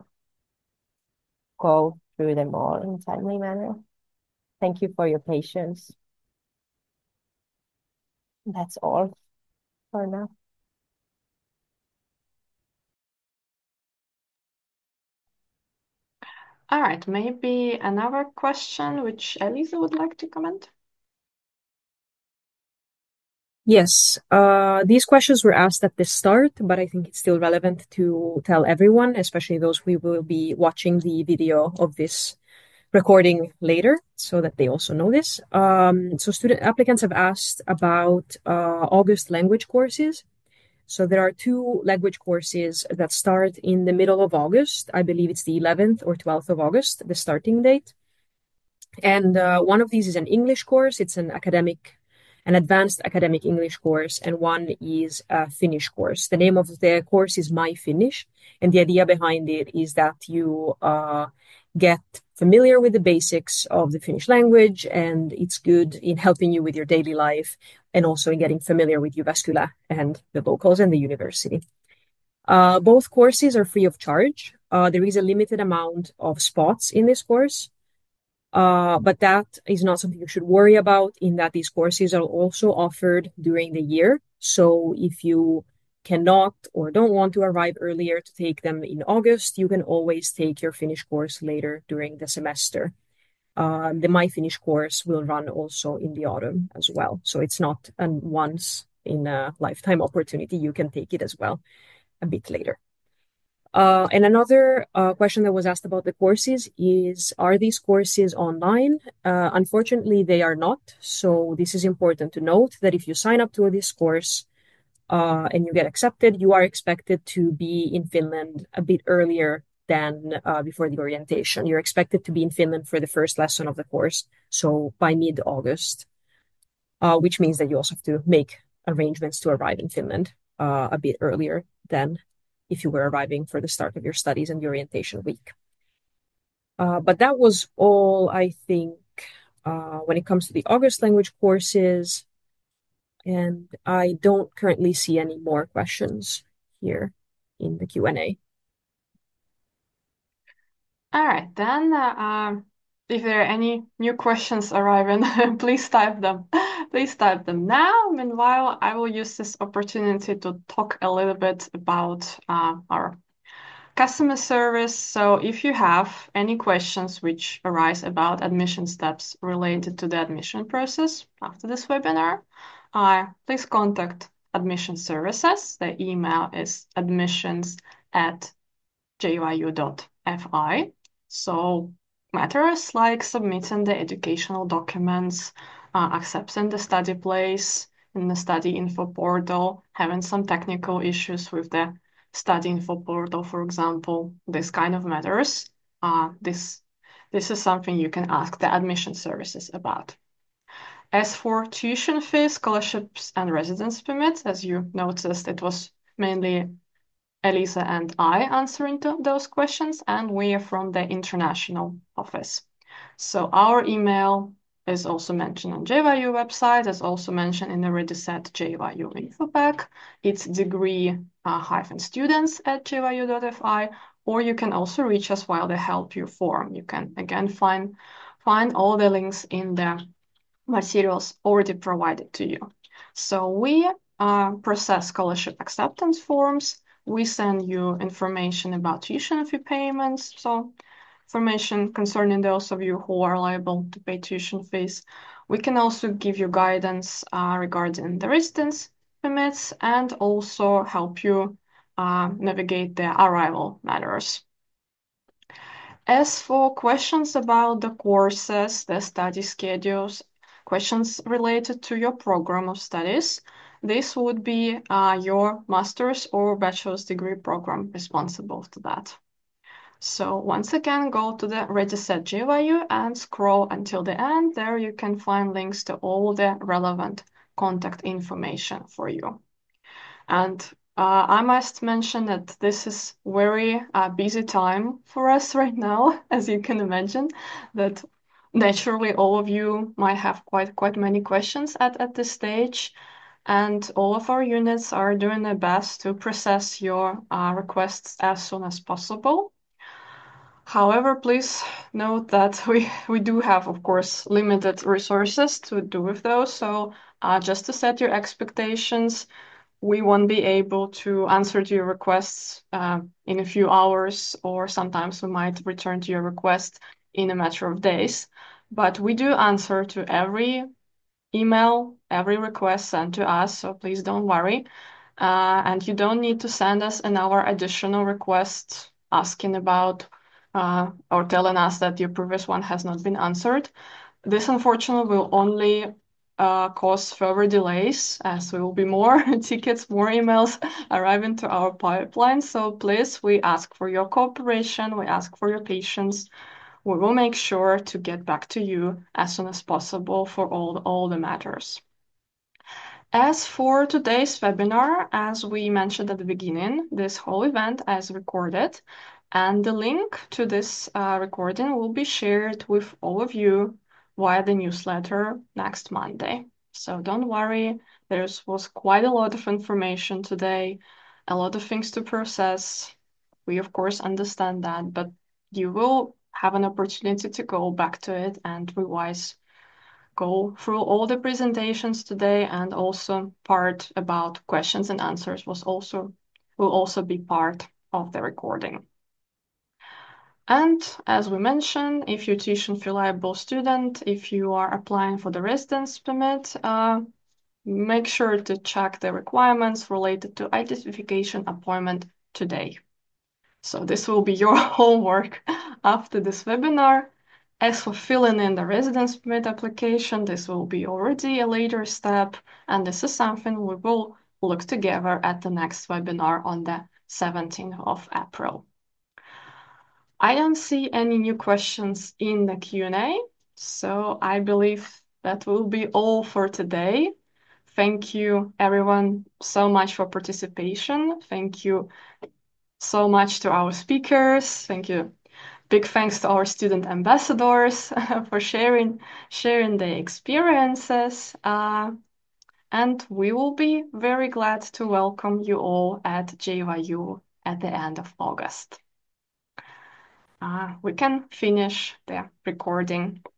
go through them all in a timely manner. Thank you for your patience. That's all for now. All right, maybe another question which Elisa would like to comment. Yes, uh, these questions were asked at the start, but I think it's still relevant to tell everyone, especially those who will be watching the video of this recording later, so that they also know this. Um, so student applicants have asked about uh, August language courses. So there are two language courses that start in the middle of August. I believe it's the eleventh or twelfth of August, the starting date. And uh, one of these is an English course. It's an academic, an advanced academic English course, and one is a Finnish course. The name of the course is My Finnish, and the idea behind it is that you uh, get familiar with the basics of the Finnish language, and it's good in helping you with your daily life and also in getting familiar with Jyväskylä and the locals and the university. Uh, both courses are free of charge. Uh, there is a limited amount of spots in this course, uh, but that is not something you should worry about, in that these courses are also offered during the year. So if you cannot or don't want to arrive earlier to take them in August, you can always take your Finnish course later during the semester. Uh, the My Finnish course will run also in the autumn as well. So it's not a once in a lifetime opportunity. You can take it as well a bit later. Uh, and another uh, question that was asked about the courses is, are these courses online? Uh, unfortunately, they are not. So this is important to note, that if you sign up to this course, Uh, and you get accepted, you are expected to be in Finland a bit earlier than uh, before the orientation. You're expected to be in Finland for the first lesson of the course, so by mid-August, uh, which means that you also have to make arrangements to arrive in Finland uh, a bit earlier than if you were arriving for the start of your studies and the orientation week. Uh, but that was all, I think, uh, when it comes to the August language courses. And I don't currently see any more questions here in the Q and A. All right, then uh, um, if there are any new questions arriving, please type them. Please type them now. Meanwhile, I will use this opportunity to talk a little bit about uh, our customer service. So if you have any questions which arise about admission steps related to the admission process after this webinar, uh, please contact admission services. The email is admissions at j y u dot f i. So matters like submitting the educational documents, uh, accepting the study place in the study info portal, having some technical issues with the study info portal, for example, this kind of matters. Uh, this, this is something you can ask the admission services about. As for tuition fees, scholarships, and residence permits, as you noticed, it was mainly Elisa and I answering to those questions, and we are from the international office. So our email is also mentioned on J Y U website, as also mentioned in the already set J Y U info pack. It's degree uh, hyphen students at j y u dot f i, or you can also reach us via the help you form. You can again find find all the links in the materials already provided to you. So we uh, process scholarship acceptance forms. We send you information about tuition fee payments, so information concerning those of you who are liable to pay tuition fees. We can also give you guidance uh, regarding the residence permits and also help you uh, navigate the arrival matters. As for questions about the courses, the study schedules, questions related to your program of studies, this would be uh, your master's or bachelor's degree program responsible to that. So once again, go to the Ready Set J Y U and scroll until the end. There you can find links to all the relevant contact information for you. And uh, I must mention that this is very uh, busy time for us right now, as you can imagine, that naturally all of you might have quite quite many questions at, at this stage. And all of our units are doing their best to process your uh, requests as soon as possible. However, please note that we, we do have, of course, limited resources to do with those. So uh, just to set your expectations, we won't be able to answer to your requests uh, in a few hours, or sometimes we might return to your request in a matter of days. But we do answer to every email, every request sent to us, so please don't worry. Uh, and you don't need to send us another additional request asking about uh, or telling us that your previous one has not been answered. This unfortunately will only uh, cause further delays, as there will be more tickets, more emails arriving to our pipeline. So please, we ask for your cooperation, we ask for your patience. We will make sure to get back to you as soon as possible for all, all the matters. As for today's webinar, as we mentioned at the beginning, this whole event is recorded, and the link to this uh, recording will be shared with all of you via the newsletter next Monday. So don't worry, there was quite a lot of information today, a lot of things to process. We, of course, understand that, but you will have an opportunity to go back to it and revise, go through all the presentations today, and also part about questions and answers was also will also be part of the recording. And as we mentioned, if you're a tuition-reliable student, if you are applying for the residence permit, uh, make sure to check the requirements related to identification appointment today. So this will be your homework after this webinar. As for filling in the residence permit application, this will be already a later step, and this is something we will look together at the next webinar on the seventeenth of April. I don't see any new questions in the Q and A, so I believe that will be all for today. Thank you, everyone, so much for participation. Thank you so much to our speakers. Thank you. Big thanks to our student ambassadors for sharing sharing their experiences. Uh, and we will be very glad to welcome you all at J Y U at the end of August. Uh, we can finish the recording.